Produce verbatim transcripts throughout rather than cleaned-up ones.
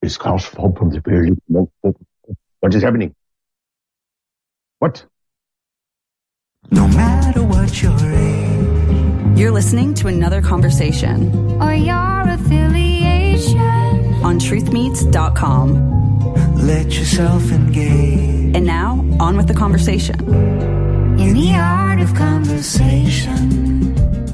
Is Klaus Schwab from the Berlin? What is happening? What? No matter what your age, you're listening to another conversation or your affiliation on truth meets dot com. Let yourself engage. And now, on with the conversation. In the art of conversation.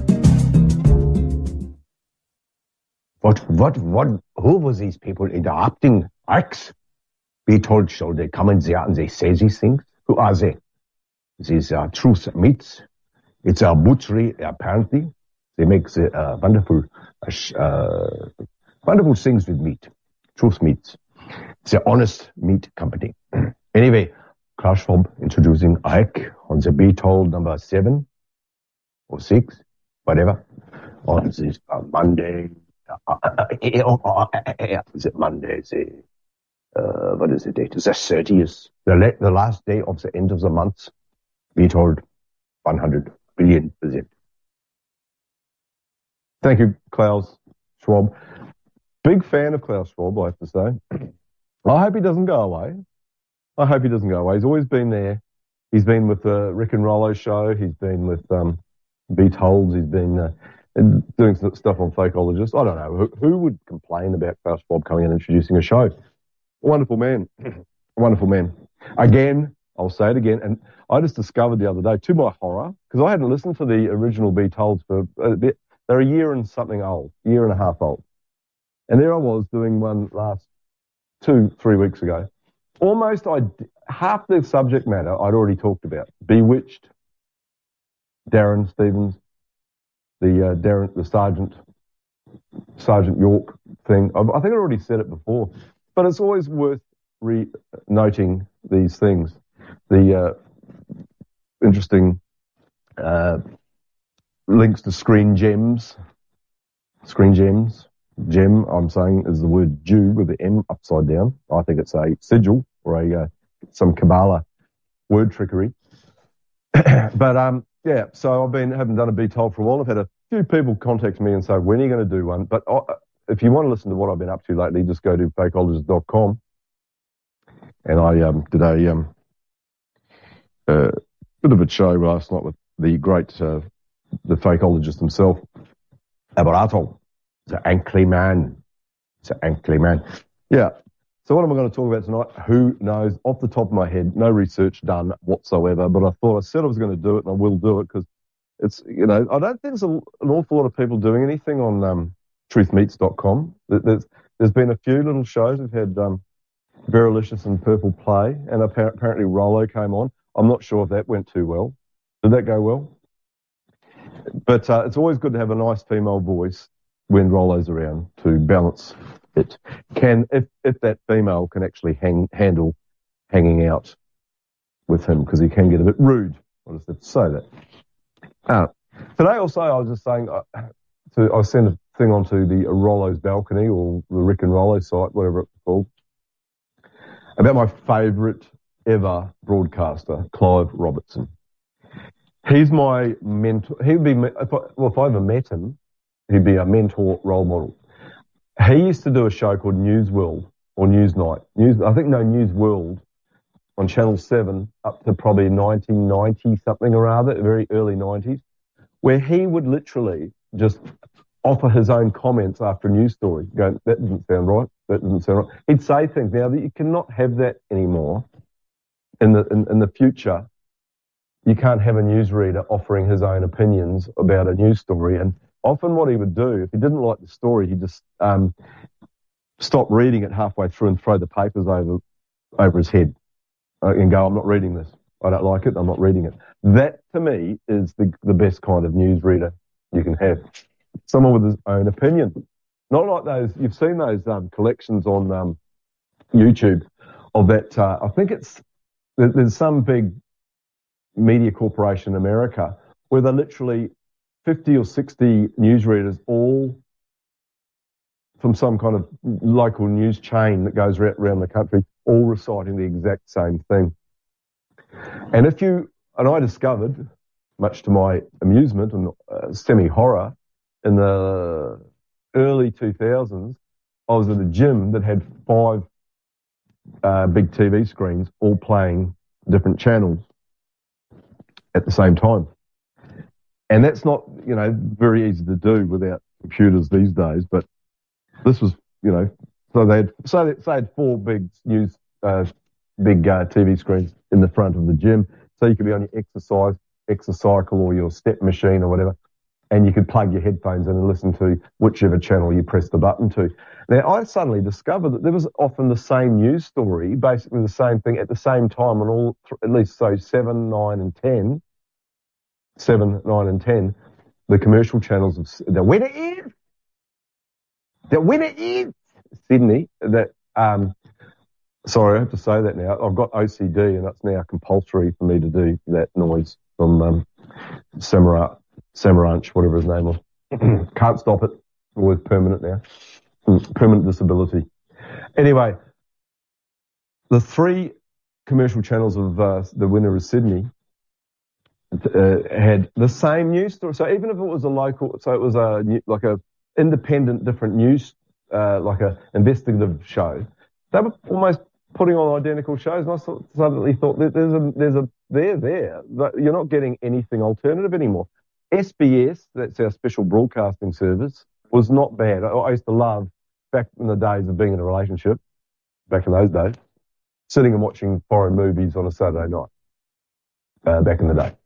What, what, what, who were these people interrupting X? Be told, so they come in there and they say these things? Who are they? These are Truth Meets. It's a butchery, apparently. They make the uh, wonderful, uh, wonderful things with meat. Truth Meets. It's an honest meat company. Anyway, Klaus Schwab introducing Ike on the Be Told number seven or six, whatever, on this uh, Monday. Uh, uh, uh, uh, uh, is it Monday? The, uh, what is the date? It's the thirtieth, the, la- the last day of the end of the month. Be told one hundred billion percent. Thank you, Klaus Schwab. Big fan of Klaus Schwab, I have to say. I hope he doesn't go away. I hope he doesn't go away. He's always been there. He's been with the Rick and Rollo show. He's been with um, Be Told. He's been uh, doing stuff on Fakeologist. I don't know. Who, who would complain about Klaus Schwab coming in and introducing a show? Wonderful man. Wonderful man. Again, I'll say it again. And I just discovered the other day, to my horror, because I hadn't listened to the original Be Told for a bit. They're a year and something old, year and a half old. And there I was doing one last two, three weeks ago. Almost I half the subject matter I'd already talked about. Bewitched, Darren Stevens, the uh, Darren, the Sergeant, Sergeant York thing. I, I think I already said it before, but it's always worth re-noting these things. The uh, interesting uh, links to Screen Gems, Screen Gems. Gem, I'm saying, is the word Jew with the M upside down. I think it's a sigil or a uh, some Kabbalah word trickery. But um, yeah, so I've been haven't done a Be Told for a while. I've had a few people contact me and say, when are you going to do one? But uh, if you want to listen to what I've been up to lately, just go to fakeologist dot com. And I um, did a um, uh, bit of a show last night with the great, uh, the fakeologist himself, Abarato. It's an ankly man. It's an ankly man. Yeah. So what am I going to talk about tonight? Who knows? Off the top of my head, no research done whatsoever, but I thought I said I was going to do it, and I will do it, because it's, you know, I don't think there's a, an awful lot of people doing anything on um, truth meets dot com. There's, there's been a few little shows. We've had um, Veralicious and Purple Play, and apparently Rollo came on. I'm not sure if that went too well. Did that go well? But uh, it's always good to have a nice female voice when Rollo's around to balance it. Can if if that female can actually hang, handle hanging out with him, because he can get a bit rude. I'll just have to say that. Uh, today also I was just saying, uh, to, I sent a thing onto the Rollo's balcony, or the Rick and Rollo site, whatever it's called, about my favourite ever broadcaster, Clive Robertson. He's my mentor. He'd be, if I, well, if I ever met him, he'd be a mentor role model. He used to do a show called News World, or Newsnight. News, I think, no, News World on Channel seven up to probably nineteen ninety something or other, very early nineties, where he would literally just offer his own comments after a news story, going, that doesn't sound right, that doesn't sound right. He'd say things. Now, that you cannot have that anymore in the in, in the future. You can't have a newsreader offering his own opinions about a news story. And often what he would do, if he didn't like the story, he'd just um, stop reading it halfway through and throw the papers over over his head uh, and go, I'm not reading this. I don't like it. I'm not reading it. That, to me, is the, the best kind of newsreader you can have. Someone with his own opinion. Not like those, you've seen those um, collections on um, YouTube of that, uh, I think it's, there's some big media corporation in America where they're literally fifty or sixty newsreaders, all from some kind of local news chain that goes around the country, all reciting the exact same thing. And if you, and I discovered, much to my amusement and uh, semi-horror, in the early two thousands, I was at a gym that had five uh, big T V screens all playing different channels at the same time. And that's not, you know, very easy to do without computers these days, but this was, you know, so they had, so they, so they had four big news, uh, big uh, T V screens in the front of the gym. So you could be on your exercise, exercycle or your step machine or whatever, and you could plug your headphones in and listen to whichever channel you press the button to. Now, I suddenly discovered that there was often the same news story, basically the same thing at the same time on all, at least so seven, nine and ten, seven, nine and ten, the commercial channels of the winner is, the winner is Sydney. That, um, sorry, I have to say that now. I've got O C D and it's now compulsory for me to do that noise from um, Samaranch, Samaranch, whatever his name was. Can't stop it. Always permanent now. Permanent disability. Anyway, the three commercial channels of uh, the winner is Sydney uh, had the same news story. So even if it was a local, so it was a like a independent, different news, uh, like a investigative show, they were almost putting on identical shows. And I suddenly thought that there's a there's a there there. You're not getting anything alternative anymore. S B S, that's our special broadcasting service, was not bad. I, I used to love, back in the days of being in a relationship, back in those days, sitting and watching foreign movies on a Saturday night, uh, back in the day.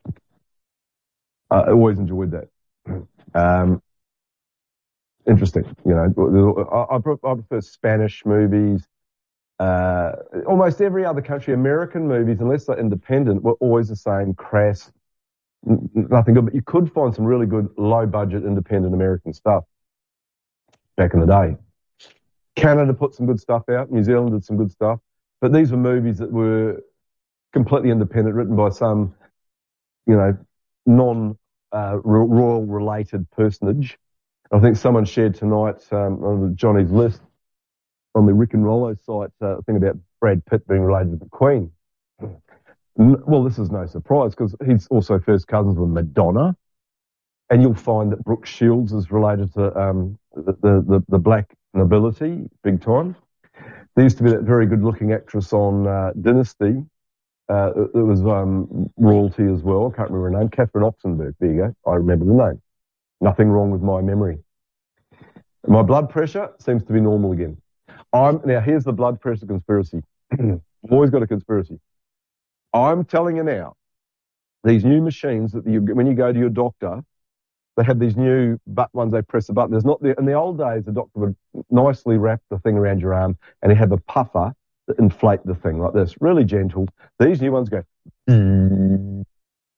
Uh, I always enjoyed that. Um, interesting, you know. I, I prefer Spanish movies. Uh, almost every other country, American movies, unless they're independent, were always the same, crass, n- nothing good. But you could find some really good, low-budget, independent American stuff back in the day. Canada put some good stuff out. New Zealand did some good stuff. But these were movies that were completely independent, written by some, you know, non uh, royal related personage. I think someone shared tonight um, on Johnny's list on the Rick and Rollo site uh, a thing about Brad Pitt being related to the Queen. Well, this is no surprise because he's also first cousins with Madonna. And you'll find that Brooke Shields is related to um, the, the, the, the black nobility, big time. There used to be that very good-looking actress on uh, Dynasty. Uh, it, it was um, royalty as well. I can't remember her name. Catherine Oxenberg. There you go. I remember the name. Nothing wrong with my memory. My blood pressure seems to be normal again. I'm now, here's the blood pressure conspiracy. I've always got a conspiracy. I'm telling you now, these new machines that you, when you go to your doctor, they have these new but ones. They press a button. There's not the, in the old days, the doctor would nicely wrap the thing around your arm and he'd have a puffer that inflate the thing like this, really gentle. These new ones go, and,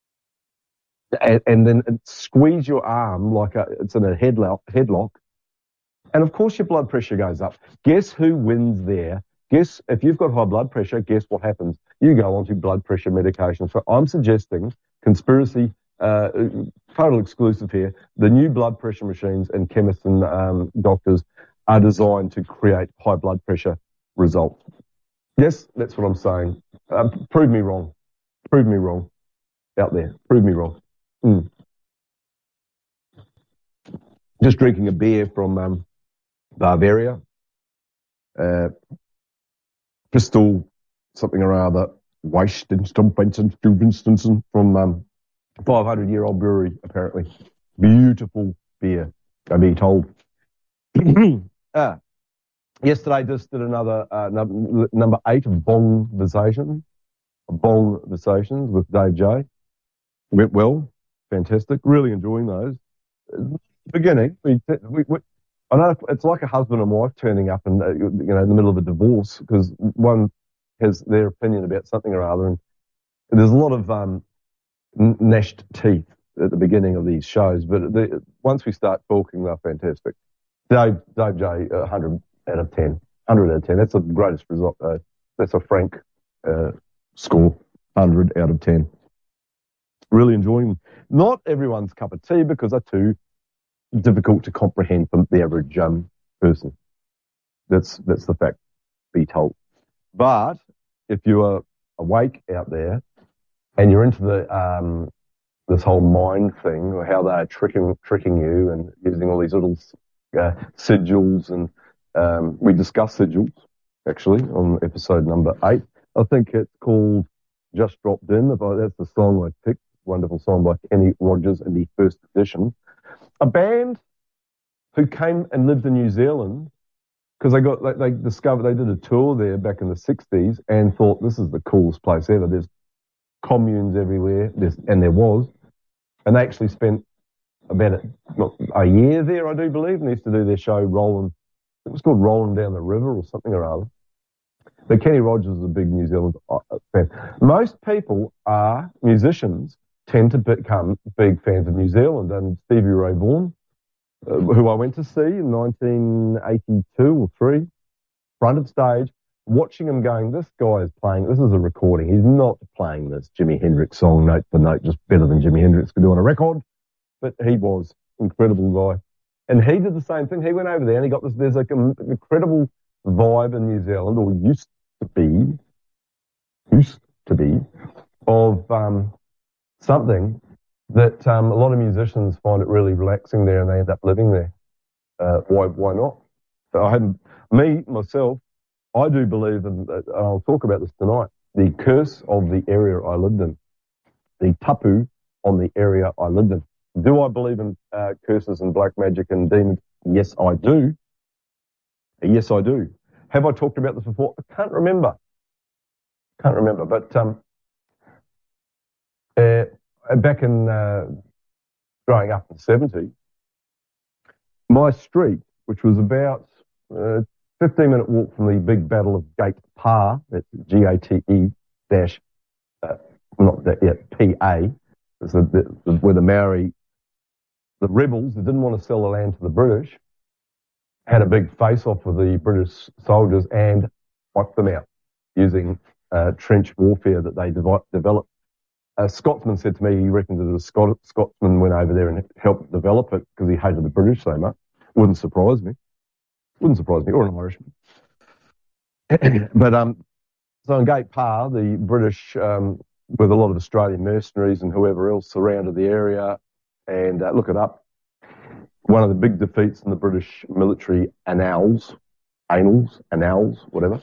and then squeeze your arm like a, it's in a headlock, headlock. And of course your blood pressure goes up. Guess who wins there? Guess, if you've got high blood pressure, guess what happens? You go onto blood pressure medication. So I'm suggesting, conspiracy, uh, total exclusive here, the new blood pressure machines and chemists and um, doctors are designed to create high blood pressure results. Yes, that's what I'm saying. Uh, prove me wrong. Prove me wrong. Out there. Prove me wrong. Mm. Just drinking a beer from um, Bavaria. Uh, Crystal something or other. Weissensten from um, five hundred year old brewery, apparently. Beautiful beer, I'm being told. ah, yesterday just did another uh, number, number eight of Bong Conversations. Bong Conversations with Dave J. Went well. Fantastic. Really enjoying those. Beginning, we, we, we, I know it's like a husband and wife turning up and, uh, you know, in the middle of a divorce because one has their opinion about something or other. And there's a lot of um, gnashed teeth at the beginning of these shows, but the, once we start talking, they're fantastic. Dave, Dave J, one hundred out of ten. one hundred out of ten. That's the greatest result. Uh, that's a frank uh, score. one hundred out of ten. Really enjoying them. Not everyone's cup of tea because they're too difficult to comprehend for the average um, person. That's that's the fact, be told. But if you are awake out there and you're into the um, this whole mind thing, or how they're tricking tricking you and using all these little uh, sigils and Um, we discussed sigils, actually, on episode number eight. I think it's called Just Dropped In. That's the song I picked. Wonderful song by Kenny Rogers in the first edition. A band who came and lived in New Zealand because they got, they, they discovered, they did a tour there back in the sixties and thought this is the coolest place ever. There's communes everywhere, there's, and there was. And they actually spent about a, a year there, I do believe, and they used to do their show Rolling. It was called Rolling Down the River or something or other. But Kenny Rogers is a big New Zealand fan. Most people are musicians, tend to become big fans of New Zealand. And Stevie Ray Vaughan, uh, who I went to see in nineteen eighty-two or three, fronted stage, watching him going, this guy is playing, this is a recording. He's not playing this Jimi Hendrix song note for note, just better than Jimi Hendrix could do on a record. But he was incredible guy. And he did the same thing. He went over there and he got this, there's like an incredible vibe in New Zealand, or used to be, used to be, of um, something that um, a lot of musicians find it really relaxing there and they end up living there. Uh, why why not? I hadn't, me, myself, I do believe, in, and I'll talk about this tonight, the curse of the area I lived in, the tapu on the area I lived in. Do I believe in uh, curses and black magic and demons? Yes, I do. Yes, I do. Have I talked about this before? I can't remember. Can't remember. But um, uh, back in uh, growing up in the seventies, my street, which was about a fifteen minute walk from the big battle of Gate Pa, that's G A T E dash, uh, not that yet, P A, it's the, the, where the Maori, the rebels that didn't want to sell the land to the British, had a big face-off with the British soldiers and wiped them out using uh, trench warfare that they dev- developed. A Scotsman said to me, he reckons that a Scot- Scotsman went over there and helped develop it because he hated the British so much. Wouldn't surprise me. Wouldn't surprise me, or an Irishman. But um, so in Gate Pa, the British, um, with a lot of Australian mercenaries and whoever else surrounded the area, and uh, look it up, one of the big defeats in the British military annals, annals, annals, whatever.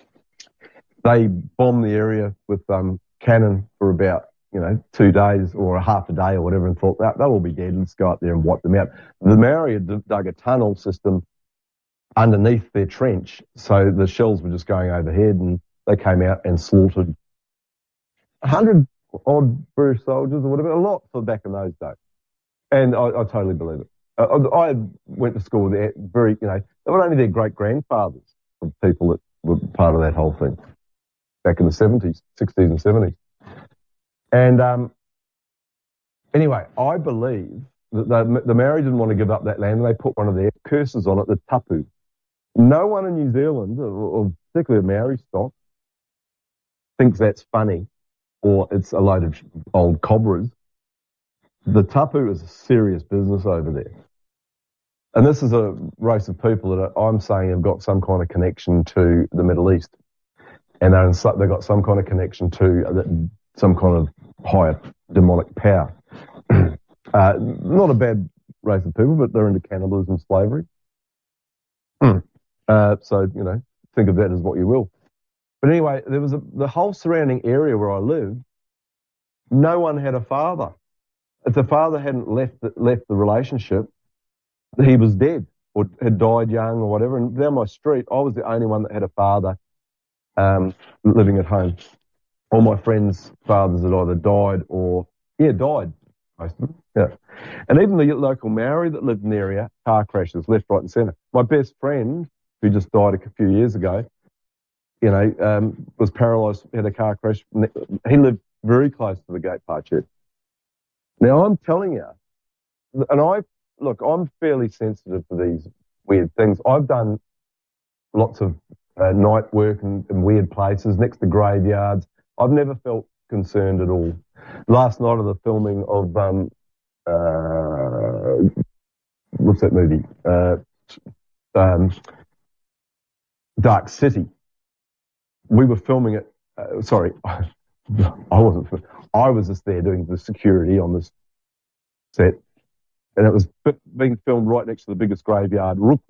They bombed the area with um, cannon for about, you know, two days or a half a day or whatever, and thought that they'll all be dead. Let's go up there and wipe them out. The Maori had dug a tunnel system underneath their trench, so the shells were just going overhead, and they came out and slaughtered a hundred odd British soldiers or whatever, a lot for back in those days. And I, I totally believe it. Uh, I went to school with very, you know, they were only their great grandfathers of people that were part of that whole thing back in the seventies, sixties, and seventies. And um, anyway, I believe that the, the Maori didn't want to give up that land, and they put one of their curses on it, the tapu. No one in New Zealand, or, or particularly a Maori stock, thinks that's funny or it's a load of old cobras. The tapu is a serious business over there. And this is a race of people that I'm saying have got some kind of connection to the Middle East. And they're in, they've got some kind of connection to some kind of higher demonic power. uh, not a bad race of people, but they're into cannibalism and slavery. uh, so, you know, think of that as what you will. But anyway, there was a, the whole surrounding area where I lived, no one had a father. If the father hadn't left the, left the relationship, he was dead or had died young or whatever. And down my street, I was the only one that had a father um, living at home. All my friends' fathers had either died or, yeah, died, most of them. Yeah. And even the local Maori that lived in the area, car crashes left, right and centre. My best friend, who just died a few years ago, you know, um, was paralysed, had a car crash. He lived very close to the Gate Pa Church. Now, I'm telling you, and I, look, I'm fairly sensitive to these weird things. I've done lots of uh, night work in, in weird places, next to graveyards. I've never felt concerned at all. Last night of the filming of, um, uh, what's that movie? Uh, um, Dark City. We were filming it, uh, sorry, I wasn't, I was just there doing the security on this set, and it was being filmed right next to the biggest graveyard, Rookwood,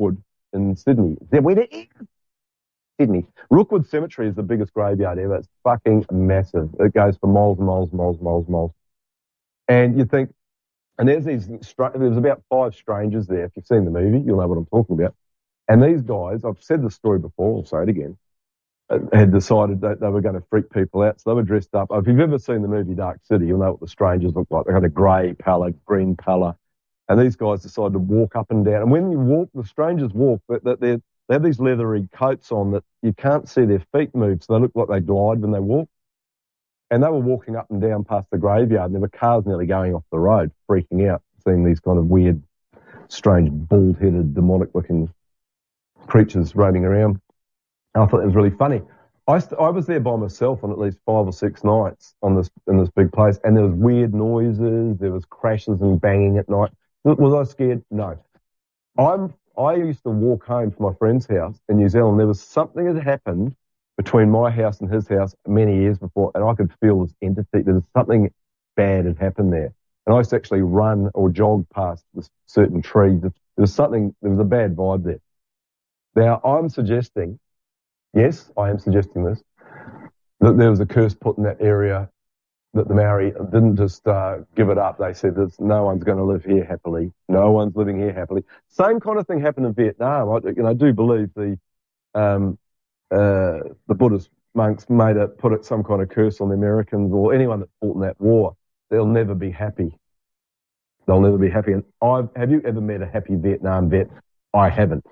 in Sydney. Where it is? Sydney. Rookwood Cemetery is the biggest graveyard ever. It's fucking massive. It goes for miles and miles and miles and miles and miles. And you think, and there's these, there's about five strangers there. If you've seen the movie, you'll know what I'm talking about. And these guys, I've said the story before, I'll say it again, had decided that they were going to freak people out. So they were dressed up. If you've ever seen the movie Dark City, you'll know what the strangers look like. They had a grey colour, green colour. And these guys decided to walk up and down. And when you walk, the strangers walk, that they they have these leathery coats on that you can't see their feet move, so they look like they glide when they walk. And they were walking up and down past the graveyard, and there were cars nearly going off the road, freaking out, seeing these kind of weird, strange, bald-headed, demonic-looking creatures roaming around. And I thought it was really funny. I, st- I was there by myself on at least five or six nights on this in this big place, and there was weird noises, there was crashes and banging at night. Was I scared? No. I'm. I used to walk home from my friend's house in New Zealand. There was something that happened between my house and his house many years before, and I could feel this entity. There was something bad had happened there. And I used to actually run or jog past this certain tree. There was something, there was a bad vibe there. Now, I'm suggesting, yes, I am suggesting this, that there was a curse put in that area, that the Maori didn't just uh, give it up. They said, "There's no one's going to live here happily. No one's living here happily." Same kind of thing happened in Vietnam. I, you know, I do believe the um, uh, the Buddhist monks made it, put it some kind of curse on the Americans or anyone that fought in that war. They'll never be happy. They'll never be happy. And I've, have you ever met a happy Vietnam vet? I haven't.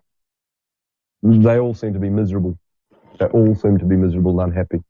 They all seem to be miserable. They all seem to be miserable and unhappy.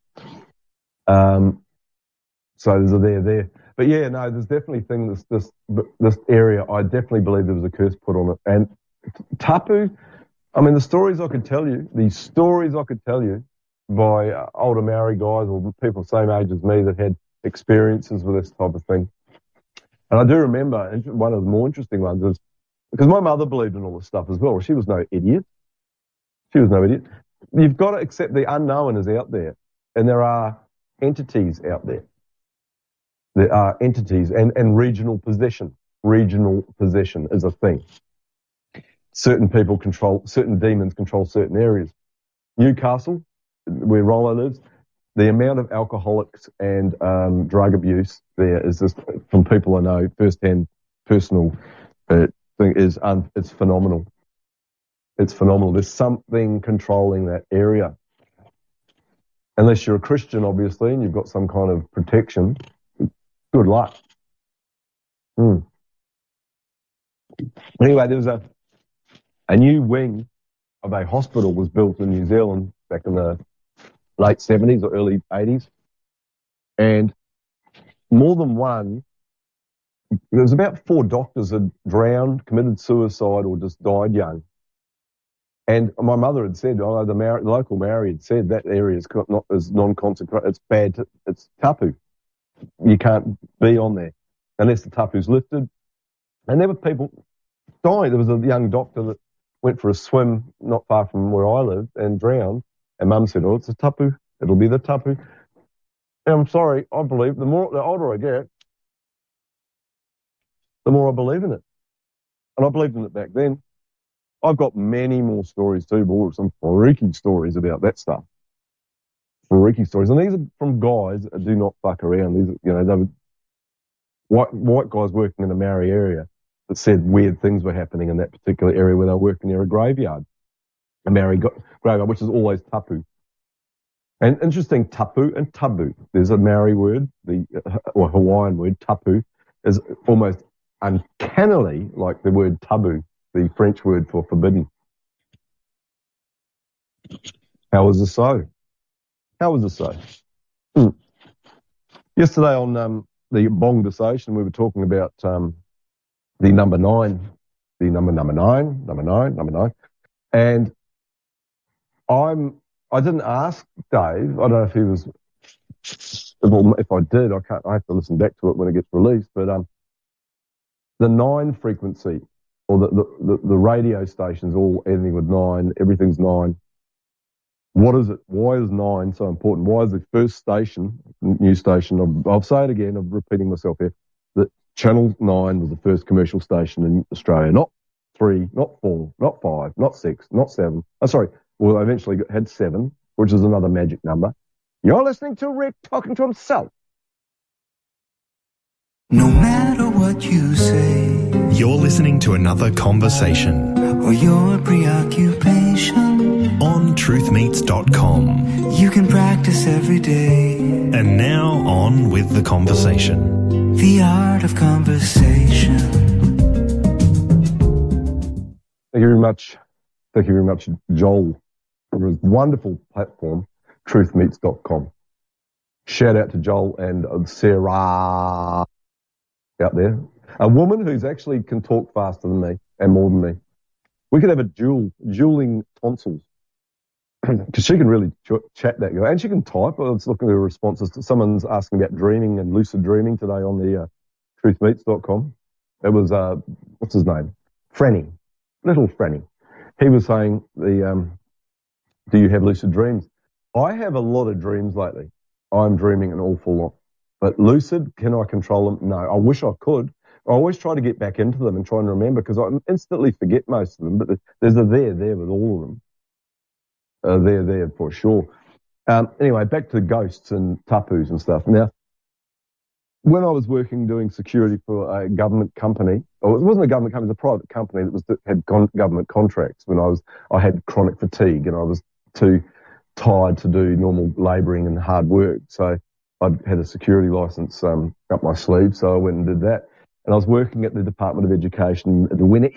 Um. So there's a there there. But yeah, no, there's definitely things, this, this, this area, I definitely believe there was a curse put on it. And tapu, I mean, the stories I could tell you, the stories I could tell you by uh, older Maori guys or people the same age as me that had experiences with this type of thing. And I do remember, one of the more interesting ones is, because my mother believed in all this stuff as well. She was no idiot. She was no idiot. You've got to accept the unknown is out there. And there are entities out there. There are entities and, and regional possession. Regional possession is a thing. Certain people control, certain demons control certain areas. Newcastle, where Rollo lives, the amount of alcoholics and um, drug abuse there is just, from people I know, first-hand personal uh, thing, is un, it's phenomenal. It's phenomenal. There's something controlling that area. Unless you're a Christian, obviously, and you've got some kind of protection, good luck. Hmm. Anyway, there was a a new wing of a hospital was built in New Zealand back in the late seventies or early eighties, and more than one. There was about four doctors had drowned, committed suicide, or just died young. And my mother had said, oh, the, Maori, the local Maori had said that area is not as non-consecrated. It's bad. To, it's tapu. You can't be on there unless the tapu's lifted. And there were people dying. There was a young doctor that went for a swim not far from where I lived and drowned. And Mum said, oh, it's a tapu. It'll be the tapu. And I'm sorry, I believe the more the older I get, the more I believe in it. And I believed in it back then. I've got many more stories too, but some freaky stories about that stuff. Freaky stories. And these are from guys that do not fuck around. These are, you know, they were white, white guys working in the Maori area that said weird things were happening in that particular area where they were working near a graveyard. A Maori go- graveyard, which is always tapu. And interesting, tapu and tabu. There's a Maori word, the or Hawaiian word, tapu, is almost uncannily like the word tabu, the French word for forbidden. How was this so? How was this so? Hmm. Yesterday on um, the Bong Station, we were talking about um, the number nine, the number number nine, number nine, number nine, and I'm. I didn't ask Dave. I don't know if he was. Well, if I did, I can't. I have to listen back to it when it gets released. But um, the nine frequency, or the, the, the, the radio stations, all ending with nine, everything's nine. What is it? Why is nine so important? Why is the first station, news station, I'll, I'll say it again, I'm repeating myself here, that Channel nine was the first commercial station in Australia, not three, not four, not five, not six, not seven. Oh, sorry. Well, I eventually got- had seven, which is another magic number. You're listening to Rick talking to himself. No matter what you say You're listening to another conversation or your preoccupation, on truth meets dot com. you can practice every day And now on with the conversation. the art of conversation. Thank you very much. Thank you very much, Joel, for his wonderful platform, truth meets dot com. Shout out to Joel and Sarah out there. A woman who's actually can talk faster than me and more than me. We could have a duel, dueling tonsils. Because she can really ch- chat that girl. And she can type. I was looking at her responses. Someone's asking about dreaming and lucid dreaming today on the uh, truth meets dot com. It was, uh, what's his name? Franny. Little Franny. He was saying, the um, do you have lucid dreams? I have a lot of dreams lately. I'm dreaming an awful lot. But lucid, can I control them? No. I wish I could. I always try to get back into them and try and remember because I instantly forget most of them. But there's a there there with all of them. Uh, there there for sure. Um, anyway, back to ghosts and tapus and stuff. Now, when I was working doing security for a government company, or it wasn't a government company, it was a private company that was that had con- government contracts. When I was, I had chronic fatigue and I was too tired to do normal labouring and hard work. So I had a security licence um, up my sleeve, so I went and did that. And I was working at the Department of Education at the Winnick,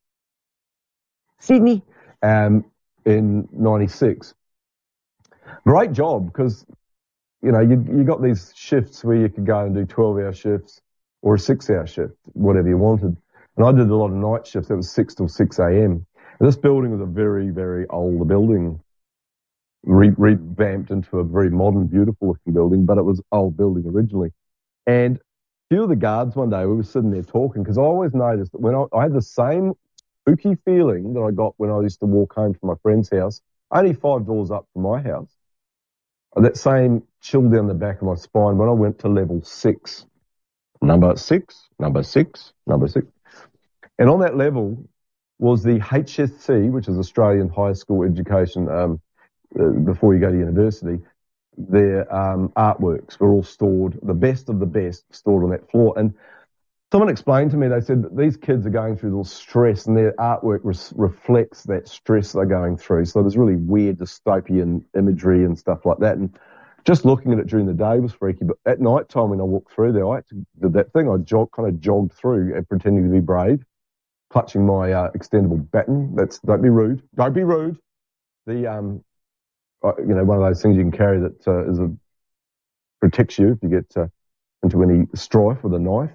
Sydney, um, in ninety-six. Great job because, you know, you you got these shifts where you could go and do twelve-hour shifts or a six-hour shift, whatever you wanted. And I did a lot of night shifts. It was six till six a.m. And this building was a very, very old building. Re- revamped into a very modern, beautiful-looking building, but it was old building originally. And a few of the guards one day, we were sitting there talking, because I always noticed that when I, I had the same spooky feeling that I got when I used to walk home from my friend's house, only five doors up from my house. That same chill down the back of my spine when I went to level six. Number six, number six, number six. And on that level was the H S C, which is Australian High School Education, um, Uh, before you go to university, their um, artworks were all stored, the best of the best, stored on that floor. And someone explained to me, they said that these kids are going through little stress and their artwork res- reflects that stress they're going through. So there's really weird dystopian imagery and stuff like that. And just looking at it during the day was freaky. But at night time when I walked through there, I had to, did that thing. I jog, kind of jogged through and pretending to be brave, clutching my uh, extendable baton. That's, don't be rude. Don't be rude. The, um, you know, one of those things you can carry that uh, is a, protects you if you get uh, into any strife with a knife.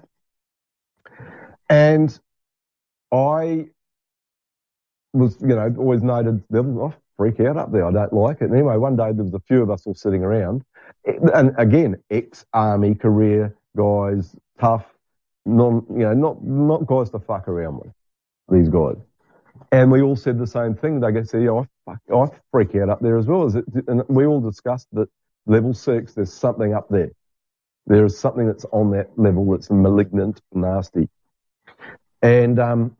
And I was, you know, always noted, I freak out up there. I don't like it. And anyway, one day there was a few of us all sitting around. And again, ex-army career guys, tough, non, you know, not, not guys to fuck around with, these guys. And we all said the same thing. They said, yeah, I, fuck, I freak out up there as well. Is it? And we all discussed that level six, there's something up there. There is something that's on that level that's malignant, nasty. And, um,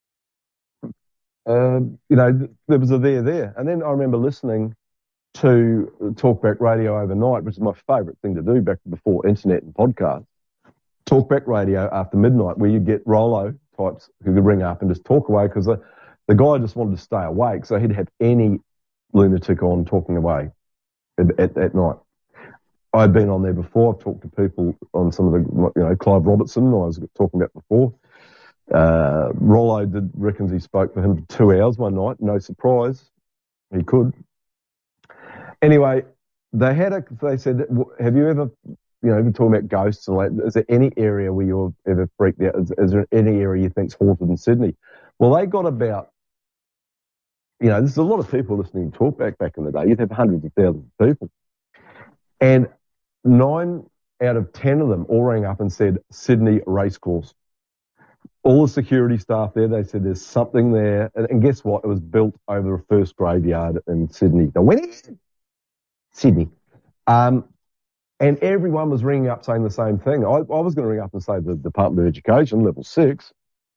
uh, you know, there was a there there. And then I remember listening to Talkback Radio overnight, which is my favourite thing to do back before internet and podcasts. Talkback Radio after midnight, where you get Rollo types who could ring up and just talk away because the, the guy just wanted to stay awake, so he'd have any lunatic on talking away at, at, at night. I've been on there before. I've talked to people on some of the, you know, Clive Robertson, I was talking about before. Uh, Rollo did, reckons he spoke for him for two hours one night. No surprise. He could. Anyway, they had a, they said, have you ever, you know, been talking about ghosts and like, is there any area where you've ever freaked out? Is, is there any area you think's haunted in Sydney? Well, they got about, you know, there's a lot of people listening to Talkback back in the day. You'd have hundreds of thousands of people. And nine out of ten of them all rang up and said Sydney Racecourse. All the security staff there, they said there's something there. And, and guess what? It was built over the first graveyard in Sydney. Now, when is it? Sydney. Um, and everyone was ringing up saying the same thing. I, I was going to ring up and say the Department of Education, level six.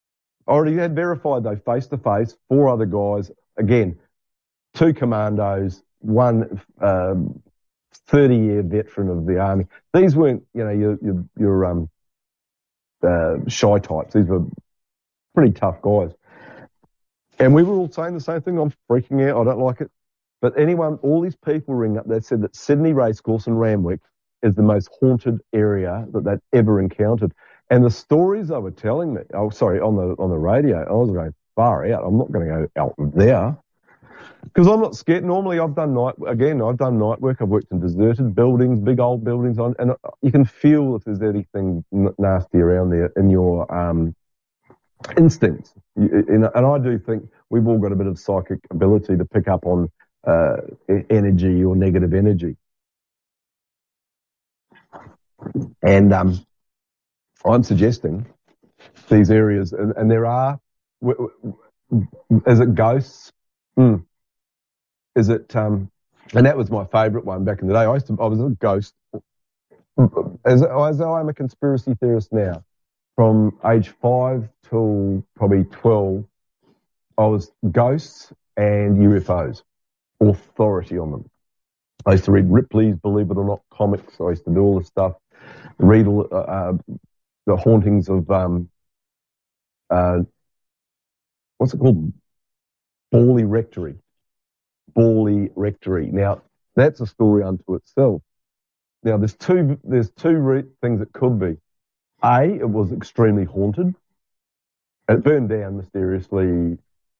I already had verified though, face to face, four other guys. Again, two commandos, one um, thirty-year veteran of the army. These weren't, you know, your your, your um, uh, shy types. These were pretty tough guys. And we were all saying the same thing. I'm freaking out. I don't like it. But anyone, all these people ring up, they said that Sydney Racecourse in Randwick is the most haunted area that they've ever encountered. And the stories they were telling me, oh, sorry, on the on the radio, I was going far out. I'm not going to go out there because I'm not scared. Normally, I've done night, again, I've done night work. I've worked in deserted buildings, big old buildings, on, and you can feel if there's anything nasty around there in your um, instincts. And I do think we've all got a bit of psychic ability to pick up on uh, energy or negative energy. And um, I'm suggesting these areas, and, and there are, is it ghosts? Mm. Is it, um, and that was my favourite one back in the day. I used to, I was a ghost, as, as I am a conspiracy theorist now. From age five till probably twelve, I was ghosts and U F Os, authority on them. I used to read Ripley's Believe It or Not comics. I used to do all this stuff, read all, uh, uh, the hauntings of, um, uh, what's it called? Borley Rectory. Borley Rectory. Now, that's a story unto itself. Now, there's two, there's two re- things it could be. A, it was extremely haunted. It burned down mysteriously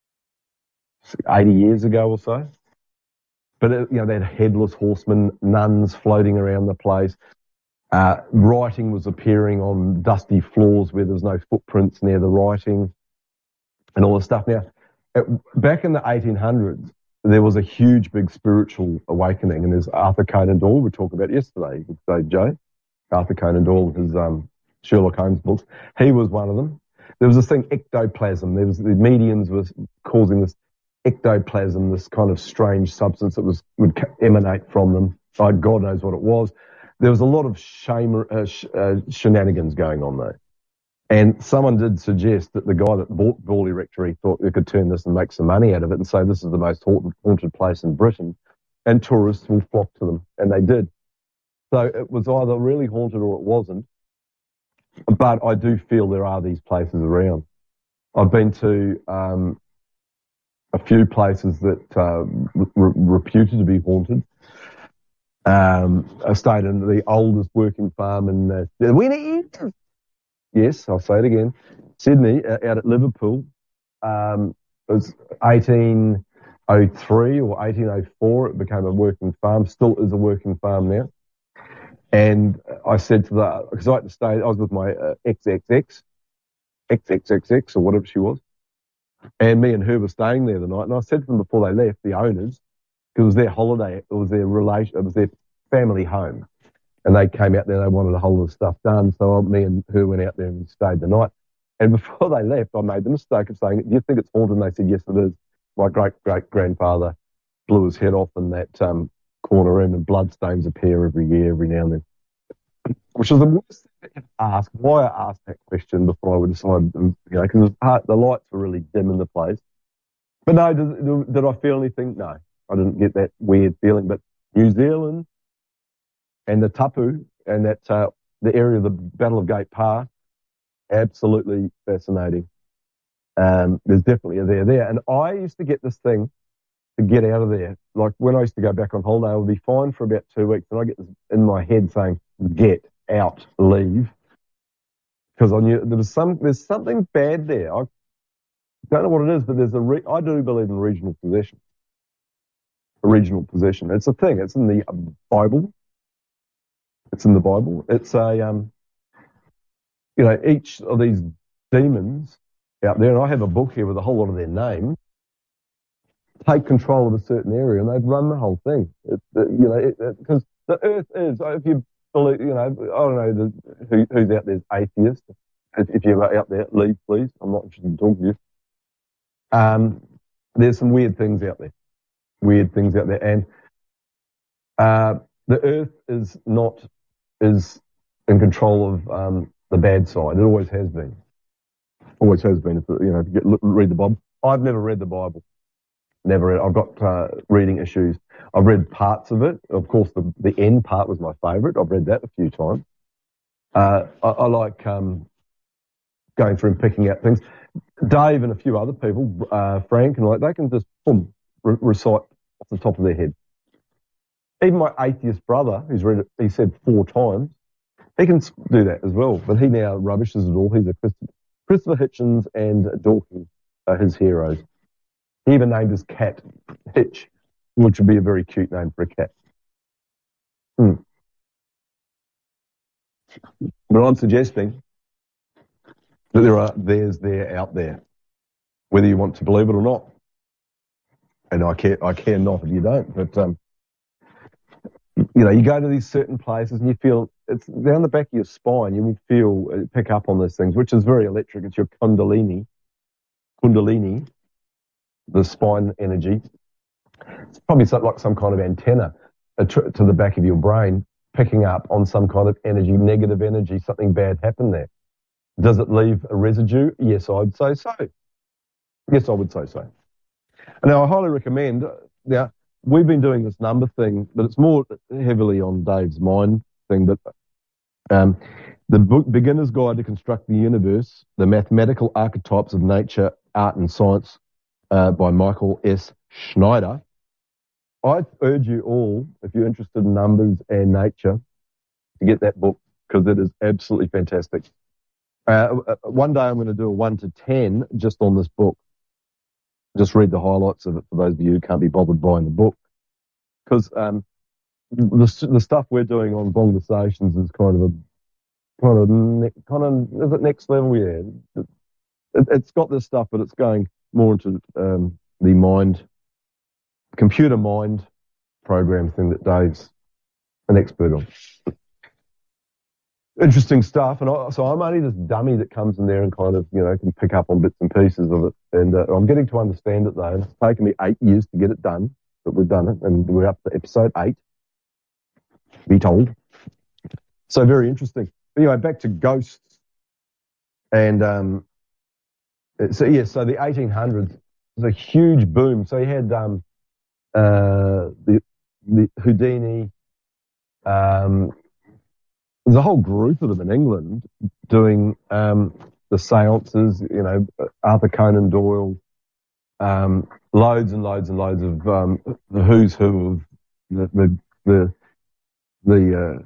eighty years ago or so. But, it, you know, they had headless horsemen, nuns floating around the place. Uh, writing was appearing on dusty floors where there was no footprints near the writing and all this stuff. Now, it, back in the eighteen hundreds, there was a huge, big spiritual awakening. And there's Arthur Conan Doyle we talked about yesterday with Dave Joe. Arthur Conan Doyle, his um, Sherlock Holmes books. He was one of them. There was this thing, ectoplasm. There was the mediums was causing this ectoplasm, this kind of strange substance that was would emanate from them. Oh, God knows what it was. There was a lot of shame, uh, sh- uh, shenanigans going on there. And someone did suggest that the guy that bought Borley Rectory thought they could turn this and make some money out of it and say this is the most haunted, haunted place in Britain and tourists will flock to them. And they did. So it was either really haunted or it wasn't. But I do feel there are these places around. I've been to um, a few places that uh, re- reputed to be haunted. Um, I stayed in the oldest working farm in uh, the Winnie. Yes, I'll say it again. Sydney, uh, out at Liverpool. Um, it was eighteen oh three or eighteen oh four. It became a working farm. Still is a working farm now. And I said to the, because I had to stay, I was with my uh, X X X, X X X X or whatever she was. And me and her were staying there the night. And I said to them before they left, the owners, because it was their holiday, it was their relation, it was their family home. And they came out there, they wanted a whole lot of stuff done. So me and her went out there and stayed the night. And before they left, I made the mistake of saying, do you think it's haunted? And they said, yes, it is. My great-great-grandfather blew his head off in that um, corner room and bloodstains appear every year, every now and then. Which is the worst thing to ask. Why I asked that question before I would decide, you know, because the lights were really dim in the place. But no, did, did I feel anything? No, I didn't get that weird feeling. But New Zealand and the Tapu and that uh, the area of the Battle of Gate Park, absolutely fascinating. Um, there's definitely a there there. And I used to get this thing to get out of there. Like when I used to go back on holiday, I would be fine for about two weeks. And I get this in my head saying, get out, leave. Because I knew there was some, there's something bad there. I don't know what it is, but there's a, re- I do believe in regional possession. A regional possession. It's a thing. It's in the Bible. It's in the Bible. It's a, um, you know, each of these demons out there, and I have a book here with a whole lot of their names, take control of a certain area and they've run the whole thing. It, it, you know, because the earth is, if you believe, you know, I don't know the, who, who's out there's atheist. If, if you're out there, leave, please. I'm not interested in talking to you. Um, there's some weird things out there. Weird things out there. And uh, the earth is not, is in control of um, the bad side. It always has been. Always has been, you know, to get, read the Bible. I've never read the Bible. Never read. I've got uh, reading issues. I've read parts of it. Of course, the, the end part was my favourite. I've read that a few times. Uh, I, I like um, going through and picking out things. Dave and a few other people, uh, Frank and like, they can just boom, re- recite off the top of their head. Even my atheist brother, who's read it, he said four times, he can do that as well. But he now rubbishes it all. He's a Christopher, Christopher Hitchens and Dawkins are his heroes. He even named his cat Hitch, which would be a very cute name for a cat. Hmm. But I'm suggesting that there are there's there out there, whether you want to believe it or not. And I care I care not if you don't. But um, you know, you go to these certain places and you feel it's down the back of your spine. You will feel uh, pick up on those things, which is very electric. It's your kundalini, kundalini, the spine energy. It's probably something like some kind of antenna uh, to, to the back of your brain, picking up on some kind of energy, negative energy, something bad happened there. Does it leave a residue? Yes, I'd say so. Yes, I would say so. Now, I highly recommend, uh, now, we've been doing this number thing, but it's more heavily on Dave's mind thing, but um, the book Beginner's Guide to Construct the Universe, The Mathematical Archetypes of Nature, Art and Science uh, by Michael S. Schneider. I urge you all, if you're interested in numbers and nature, to get that book because it is absolutely fantastic. Uh, one day I'm going to do a one to ten just on this book. Just read the highlights of it for those of you who can't be bothered buying the book. Because um, the, the stuff we're doing on Conversations is kind of a, kind of, ne- kind of, is it next level? Yeah. It, it, it's got this stuff, but it's going more into um, the mind, computer mind program thing that Dave's an expert on. Interesting stuff, and I, so I'm only this dummy that comes in there and kind of, you know, can pick up on bits and pieces of it, and uh, I'm getting to understand it though, and it's taken me eight years to get it done, but we've done it, and we're up to episode eight, be told. So very interesting. Anyway, back to ghosts, and um, so yeah, so the eighteen hundreds was a huge boom. So you had um, uh, the, the Houdini, um, there's a whole group of them in England doing um, the seances, you know, Arthur Conan Doyle, um, loads and loads and loads of um, the who's who of the the the the, uh,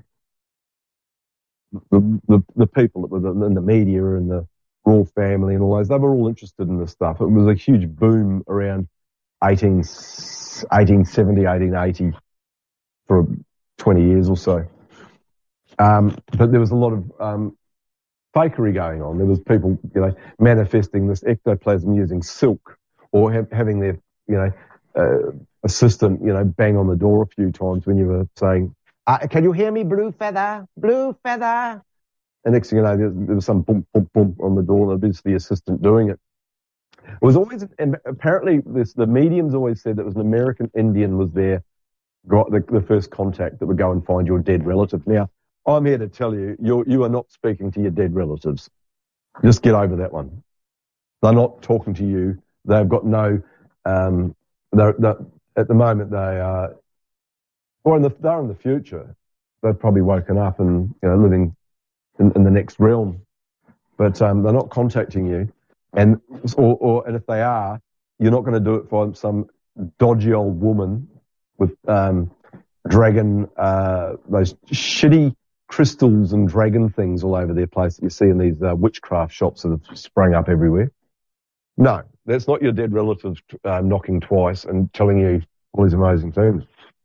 the, the, the people that were in the media and the royal family and all those. They were all interested in this stuff. It was a huge boom around eighteen seventy, eighteen eighty for twenty years or so. Um, but there was a lot of um, fakery going on. There was people, you know, manifesting this ectoplasm using silk, or ha- having their, you know, uh, assistant, you know, bang on the door a few times when you were saying, uh, "Can you hear me, blue feather, blue feather?" And next thing you know, there, there was some boom, boom, boom on the door, and it was the assistant doing it. It was always, and apparently, this the mediums always said that it was an American Indian was there, got the, the first contact that would go and find your dead relative. Now, I'm here to tell you, you you are not speaking to your dead relatives. Just get over that one. They're not talking to you. They've got no, um, they're, they're, at the moment they are, or in the, they're in the future. They've probably woken up and, you know, living in, in the next realm. But um, they're not contacting you. And, or, or, and if they are, you're not going to do it for some dodgy old woman with um, dragon, uh, those shitty crystals and dragon things all over their place that you see in these uh, witchcraft shops that have sprung up everywhere. No, that's not your dead relatives uh, knocking twice and telling you all these amazing things.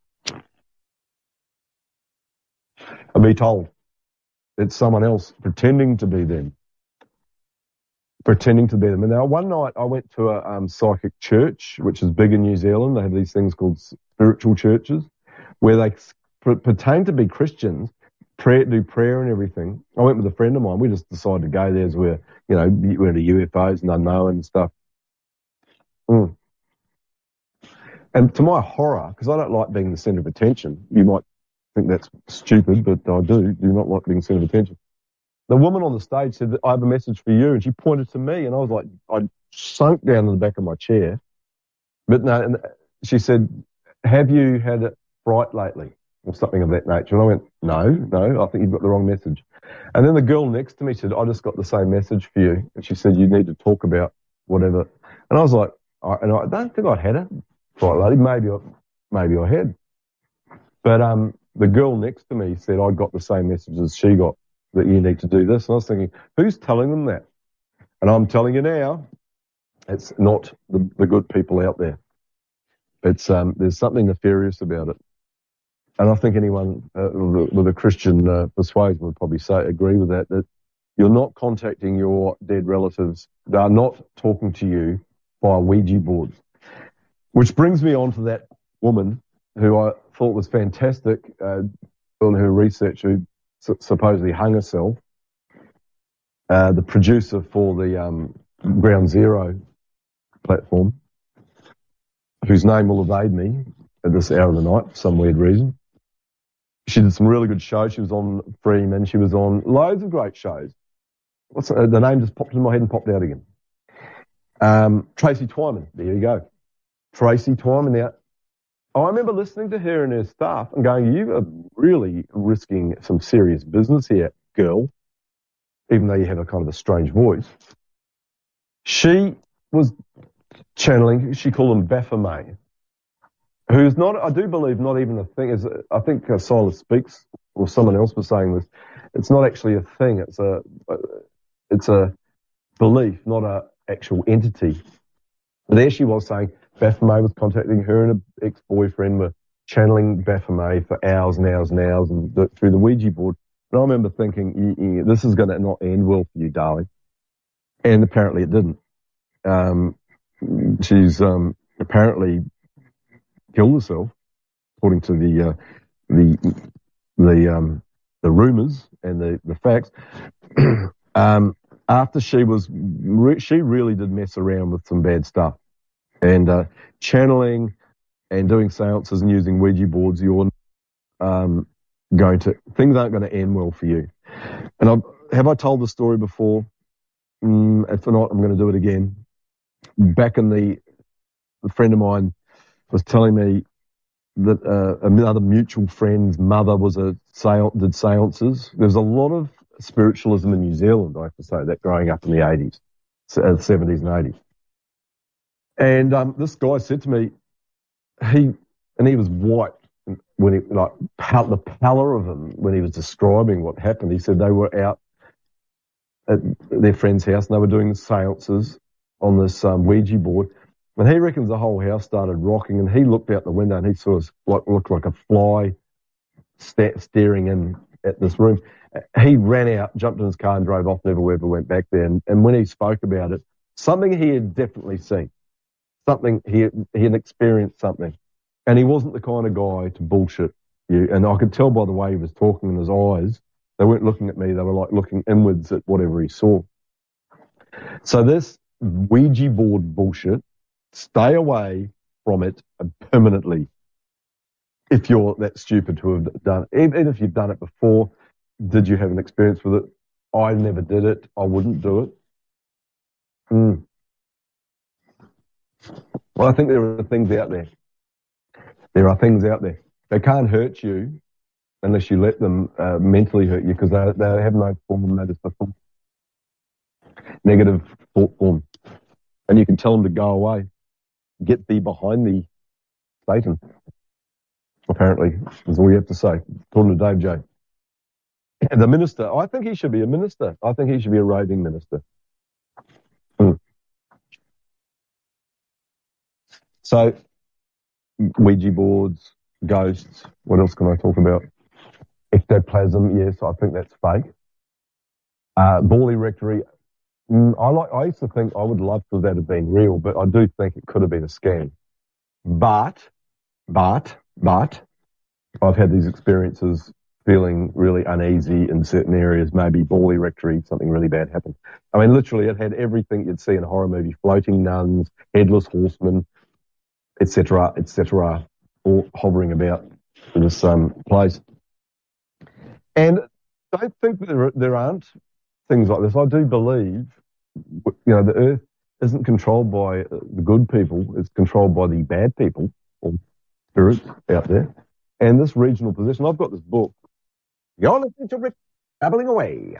I'll be told it's someone else pretending to be them. Pretending to be them. And now one night I went to a um, psychic church, which is big in New Zealand. They have these things called spiritual churches where they p- pertain to be Christians, Prayer, do prayer and everything. I went with a friend of mine. We just decided to go there as we're, you know, we're into U F Os and unknown and stuff. Mm. And to my horror, because I don't like being the centre of attention, you might think that's stupid, but I do, do not like being the centre of attention. The woman on the stage said, I have a message for you, and she pointed to me, and I was like, I sunk down in the back of my chair. But no, and she said, have you had a fright lately? Or something of that nature. And I went, no, no, I think you've got the wrong message. And then the girl next to me said, I just got the same message for you. And she said, you need to talk about whatever. And I was like, I, and I don't think I had a fright lately. Maybe I, maybe I had. But um, the girl next to me said, I got the same message as she got, that you need to do this. And I was thinking, who's telling them that? And I'm telling you now, it's not the, the good people out there. It's um, there's something nefarious about it. And I think anyone uh, with a Christian uh, persuasion would probably say, agree with that, that you're not contacting your dead relatives. They are not talking to you via Ouija boards. Which brings me on to that woman who I thought was fantastic uh, on her research, who su- supposedly hung herself, uh, the producer for the um, Ground Zero platform, whose name will evade me at this hour of the night for some weird reason. She did some really good shows. She was on Freeman. She was on loads of great shows. What's uh, the name just popped in my head and popped out again. Um, Tracy Twyman. There you go. Tracy Twyman. Now, I remember listening to her and her staff and going, you are really risking some serious business here, girl, even though you have a kind of a strange voice. She was channeling, she called him Baphomet, who's not, I do believe, not even a thing. Is I think uh, Silas Speaks, or someone else was saying this, it's not actually a thing. It's a, it's a belief, not a actual entity. But there she was saying Baphomet was contacting her and an ex-boyfriend were channeling Baphomet for hours and hours and hours and the, through the Ouija board. And I remember thinking, y- y- this is going to not end well for you, darling. And apparently it didn't. Um, she's um, apparently killed herself, according to the uh, the the um, the rumours and the the facts. um, after she was, re- she really did mess around with some bad stuff, and uh, channeling and doing seances and using Ouija boards. You're um, going to things aren't going to end well for you. And I've, have I told the story before? Mm, if not, I'm going to do it again. Back in the, a friend of mine was telling me that uh, another mutual friend's mother was a seance, did seances. There's a lot of spiritualism in New Zealand, I have to say, that growing up in the eighties, uh, seventies and eighties. And um, this guy said to me, he and he was white when he like pal- the pallor of him when he was describing what happened. He said they were out at their friend's house and they were doing seances on this um, Ouija board. And he reckons the whole house started rocking, and he looked out the window and he saw us like looked like a fly st- staring in at this room. He ran out, jumped in his car and drove off, never ever went back there. And, and when he spoke about it, something he had definitely seen, something he had, he had experienced something. And he wasn't the kind of guy to bullshit you. And I could tell by the way he was talking in his eyes, they weren't looking at me, they were like looking inwards at whatever he saw. So this Ouija board bullshit, stay away from it permanently if you're that stupid to have done it. Even if you've done it before, did you have an experience with it? I never did it. I wouldn't do it. Mm. Well, I think there are things out there. There are things out there. They can't hurt you unless you let them uh, mentally hurt you, because they, they have no form of matters before. Negative thought form. And you can tell them to go away. Get thee behind thee, Satan. Apparently, is all you have to say. According to Dave J. And the minister, I think he should be a minister. I think he should be a raving minister. Mm. So, Ouija boards, ghosts, what else can I talk about? Ectoplasm, yes, I think that's fake. Uh, Bawley Rectory, mm, I like. I used to think I would love for that to have been real, but I do think it could have been a scam. But, but, but, I've had these experiences feeling really uneasy in certain areas, maybe Bawley Rectory, something really bad happened. I mean, literally, it had everything you'd see in a horror movie, floating nuns, headless horsemen, et cetera, et cetera, all hovering about this um, place. And don't think that there, there aren't things like this. I do believe, you know, the earth isn't controlled by the good people. It's controlled by the bad people or spirits out there. And this regional position, I've got this book. You're listening to Rick babbling away.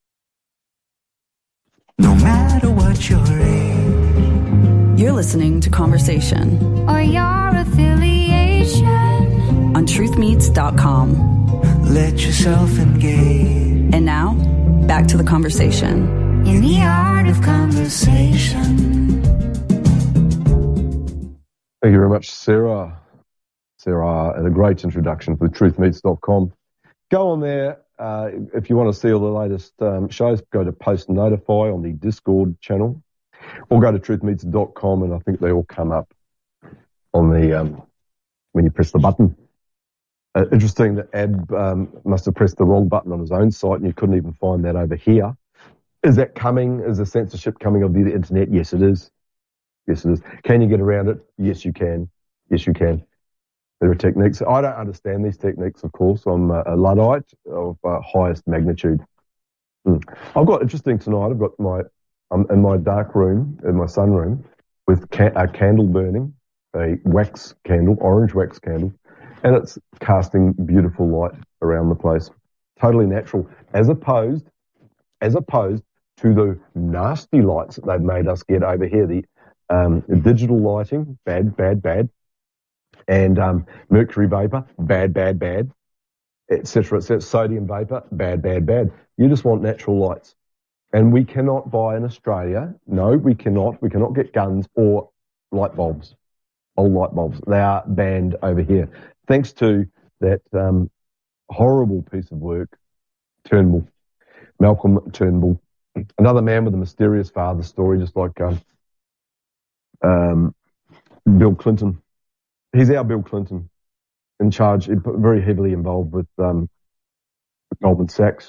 No matter what your age, You're listening to Conversation or your affiliation on truth meets dot com. let yourself engage And now, back to the conversation. in the art of conversation. Thank you very much, Sarah. Sarah, and a great introduction for truth meets dot com. Go on there. Uh, if you want to see all the latest um, shows, go to Post Notify on the Discord channel, or go to truth meets dot com, and I think they all come up on the um, when you press the button. Uh, interesting that Ab um, must have pressed the wrong button on his own site, and you couldn't even find that over here. Is that coming? Is the censorship coming of the internet? Yes, it is. Yes, it is. Can you get around it? Yes, you can. Yes, you can. There are techniques. I don't understand these techniques, of course. I'm a, a Luddite of uh, highest magnitude. Mm. I've got, interesting tonight, I've got my, um, in my dark room, in my sunroom, with ca- a candle burning, a wax candle, orange wax candle, and it's casting beautiful light around the place. Totally natural, as opposed, as opposed to the nasty lights that they've made us get over here, the, um, the digital lighting, bad, bad, bad. And um, mercury vapor, bad, bad, bad, et cetera, et cetera. Sodium vapor, bad, bad, bad. You just want natural lights. And we cannot buy in Australia, no, we cannot, we cannot get guns or light bulbs, old light bulbs. They are banned over here. Thanks to that um, horrible piece of work, Turnbull, Malcolm Turnbull, another man with a mysterious father story, just like um, um, Bill Clinton. He's our Bill Clinton, in charge, very heavily involved with um, Goldman Sachs,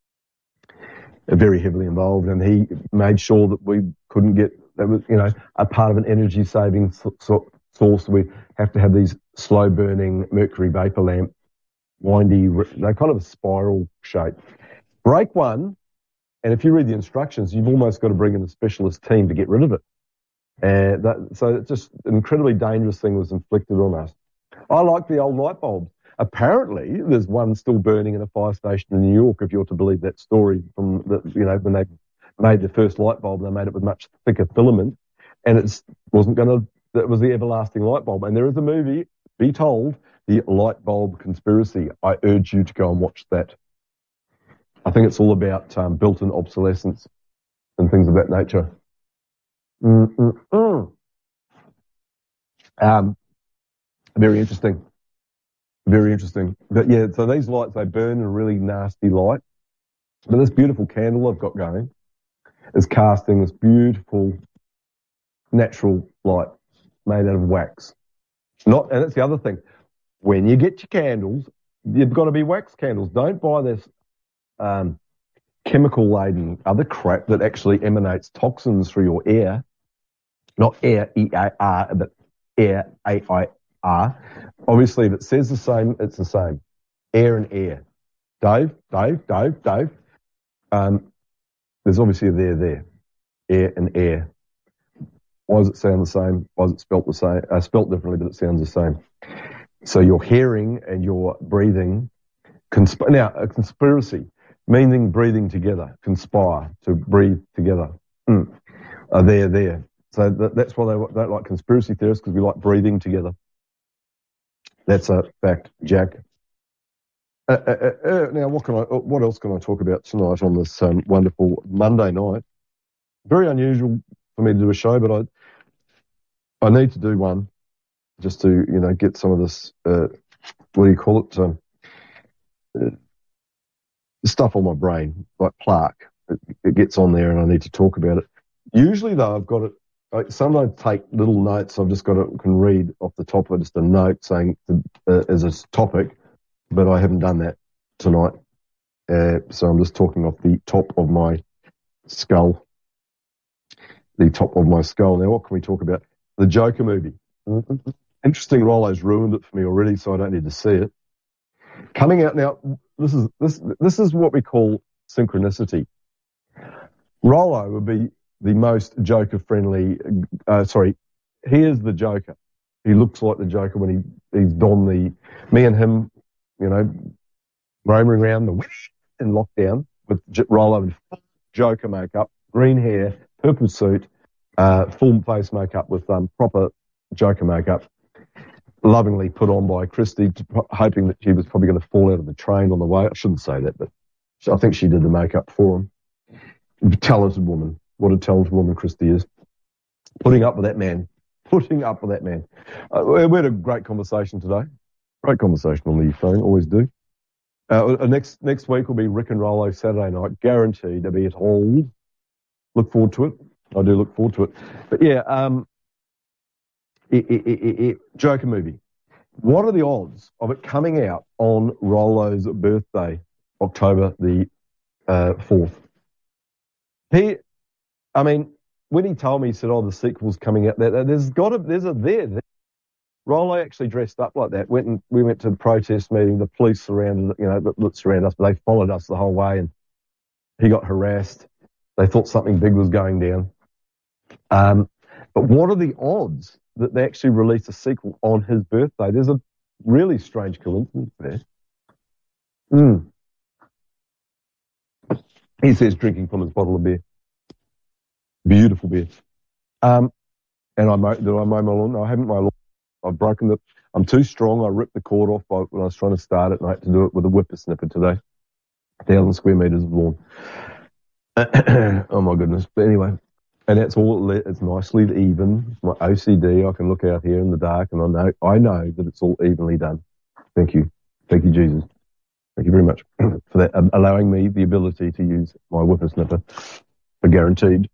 very heavily involved, and he made sure that we couldn't get, that was, you know, a part of an energy saving so, source. We have to have these slow burning mercury vapor lamp, windy, they're kind of a spiral shape. Break one, and if you read the instructions, you've almost got to bring in a specialist team to get rid of it. And that, so it's just an incredibly dangerous thing was inflicted on us. I like the old light bulbs. Apparently, there's one still burning in a fire station in New York, if you're to believe that story from the, you know, when they made the first light bulb, they made it with much thicker filament, and it wasn't going to, that was the everlasting light bulb. And there is a movie, Be Told, The Light Bulb Conspiracy. I urge you to go and watch that. I think it's all about um, built-in obsolescence and things of that nature. Mm-mm-mm. Um, very interesting. Very interesting. But yeah, so these lights, they burn a really nasty light. But this beautiful candle I've got going is casting this beautiful natural light made out of wax. Not, and it's the other thing. When you get your candles, you've got to be wax candles. Don't buy this um, chemical-laden other crap that actually emanates toxins through your air. Not air, E A R, but air, A I R. Obviously, if it says the same, it's the same. Air and air. Dave, Dave, Dave, Dave. Um, there's obviously a there there. Air and air. Why does it sound the same? Why is it spelt the same? Uh, spelt differently, but it sounds the same. So your hearing and your breathing. Consp- now, a conspiracy, meaning breathing together. Conspire, to breathe together. Mm. Uh, there, there. So that, that's why they don't like conspiracy theorists, because we like breathing together. That's a fact, Jack. Uh, uh, uh, now, what can I? What else can I talk about tonight on this um, wonderful Monday night? Very unusual for me to do a show, but I I need to do one just to you know get some of this. Uh, what do you call it? Um, uh, stuff on my brain, like plaque. It, it gets on there, and I need to talk about it. Usually, though, I've got it. I sometimes take little notes. I've just got to can read off the top of it, just a note saying uh, as a topic, but I haven't done that tonight. Uh, so I'm just talking off the top of my skull. The top of my skull. Now, what can we talk about? The Joker movie. Mm-hmm. Interesting. Rollo's ruined it for me already, so I don't need to see it. Coming out now. This is this this is what we call synchronicity. Rollo would be the most Joker-friendly. Uh, sorry, he is the Joker. He looks like the Joker when he he's donned the. Me and him, you know, roaming around the in lockdown with J- Rollo in Joker makeup, green hair, purple suit, uh, full face makeup with um, proper Joker makeup, lovingly put on by Christy, hoping that she was probably going to fall out of the train on the way. I shouldn't say that, but I think she did the makeup for him. Talented woman. What a talented woman Christy is. Putting up with that man. Putting up with that man. Uh, we had a great conversation today. Great conversation on the phone. Always do. Uh, next next week will be Rick and Rollo Saturday night. Guaranteed to be at all. Look forward to it. I do look forward to it. But yeah, um, it, it, it, it, Joker movie. What are the odds of it coming out on Rollo's birthday, October the uh, fourth? He, I mean, when he told me, he said, "Oh, the sequel's coming out." There, there's got to, there's a there. there. Rollo actually dressed up like that. Went and we went to the protest meeting. The police surrounded, you know, that surrounded us, but they followed us the whole way, and he got harassed. They thought something big was going down. Um, but what are the odds that they actually release a sequel on his birthday? There's a really strange coincidence there. Mm. He says drinking from his bottle of beer. Beautiful beer. Um, and I mow, did I mow my lawn? No, I haven't mowed my lawn. I've broken the, I'm too strong. I ripped the cord off by, when I was trying to start it, and I had to do it with a whippersnipper today. A thousand square metres of lawn. Oh my goodness. But anyway, and that's all, it's nicely even. My O C D, I can look out here in the dark and I know, I know that it's all evenly done. Thank you. Thank you, Jesus. Thank you very much for that, um, allowing me the ability to use my whippersnipper for guaranteed.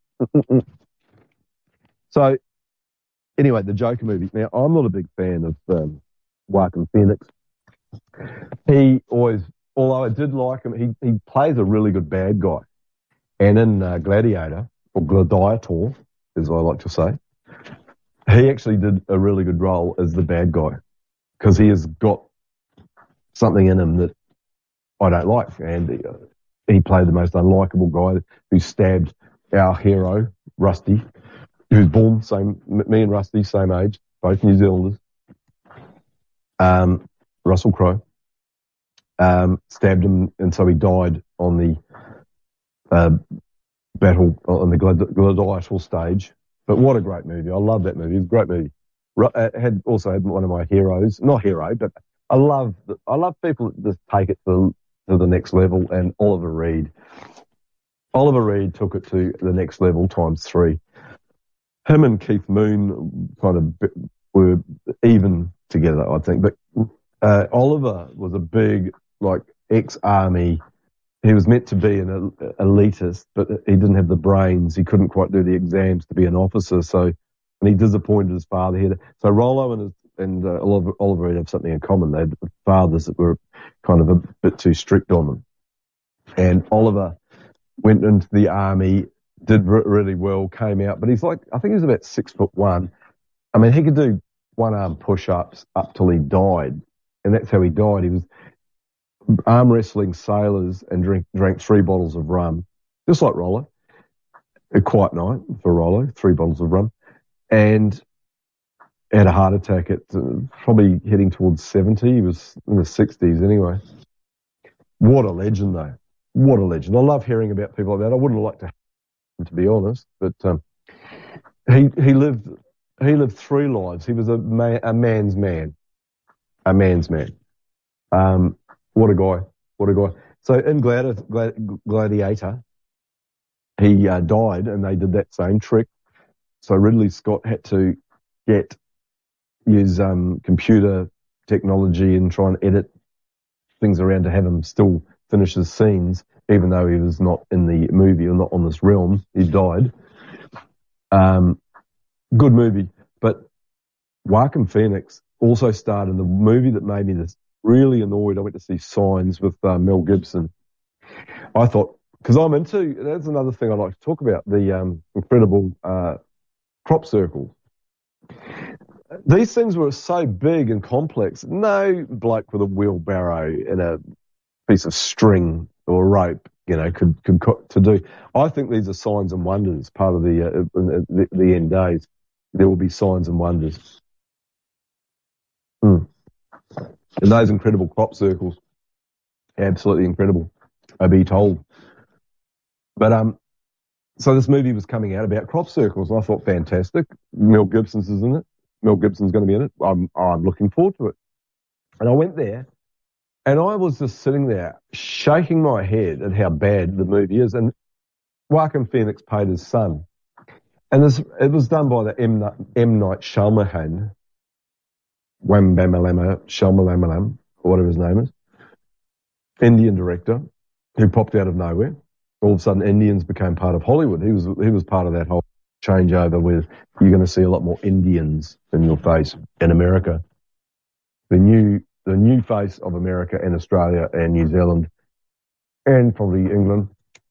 So, anyway, the Joker movie. Now, I'm not a big fan of um, Joaquin Phoenix. He always, although I did like him, he, he plays a really good bad guy. And in uh, Gladiator, or Gladiator, as I like to say, he actually did a really good role as the bad guy because he has got something in him that I don't like. And he, uh, he played the most unlikable guy who stabbed our hero, Rusty, who's born, same, me and Rusty, same age, both New Zealanders. Um, Russell Crowe. Um, stabbed him, and so he died on the uh, battle, on the glad- gladiatorial stage. But what a great movie. I love that movie. It's a great movie. It had also had one of my heroes, not hero, but I love, the, I love people that just take it to, to the next level, and Oliver Reed. Oliver Reed took it to the next level times three. Him and Keith Moon kind of were even together, I think. But uh, Oliver was a big, like, ex-army. He was meant to be an elitist, but he didn't have the brains. He couldn't quite do the exams to be an officer. So, and he disappointed his father here. So Rollo and his, and uh, Oliver, Oliver Reed have something in common. They had fathers that were kind of a bit too strict on them. And Oliver went into the army, did re- really well, came out, but he's like, I think he was about six foot one. I mean, he could do one arm push-ups up till he died, and that's how he died. He was arm wrestling sailors and drink, drank three bottles of rum, just like Rollo. A quiet night for Rollo, three bottles of rum, and had a heart attack at uh, probably heading towards seventy. He was in the sixties anyway. What a legend, though. What a legend. I love hearing about people like that. I wouldn't like to have him, to be honest, but um, he he lived he lived three lives. He was a, man, a man's man. A man's man. Um, what a guy. What a guy. So in Gladi- Gladi- Gladiator, he uh, died, and they did that same trick. So Ridley Scott had to get use um, computer technology and try and edit things around to have him still finish his scenes, even though he was not in the movie or not on this realm. He died. Um, good movie. But Joaquin Phoenix also starred in the movie that made me this really annoyed. I went to see Signs with uh, Mel Gibson. I thought, because I'm into, that's another thing I like to talk about, the um, incredible uh, crop circles. These things were so big and complex. No bloke with a wheelbarrow and a piece of string or rope you know, could could co- to do. I think these are signs and wonders. Part of the uh, the, the end days, there will be signs and wonders. Mm. And those incredible crop circles, absolutely incredible. I'd be told. But um, so this movie was coming out about crop circles, and I thought, fantastic. Mel Gibson's is in it. Mel Gibson's going to be in it. I'm I'm looking forward to it. And I went there, and I was just sitting there shaking my head at how bad the movie is. And Joaquin Phoenix played his son, and this, it was done by the M. M. Night Shyamalan, Wambamalama Shyamalan, or whatever his name is, Indian director who popped out of nowhere. All of a sudden, Indians became part of Hollywood. He was he was part of that whole changeover where you're going to see a lot more Indians in your face in America. The new the new face of America and Australia and New Zealand and probably England.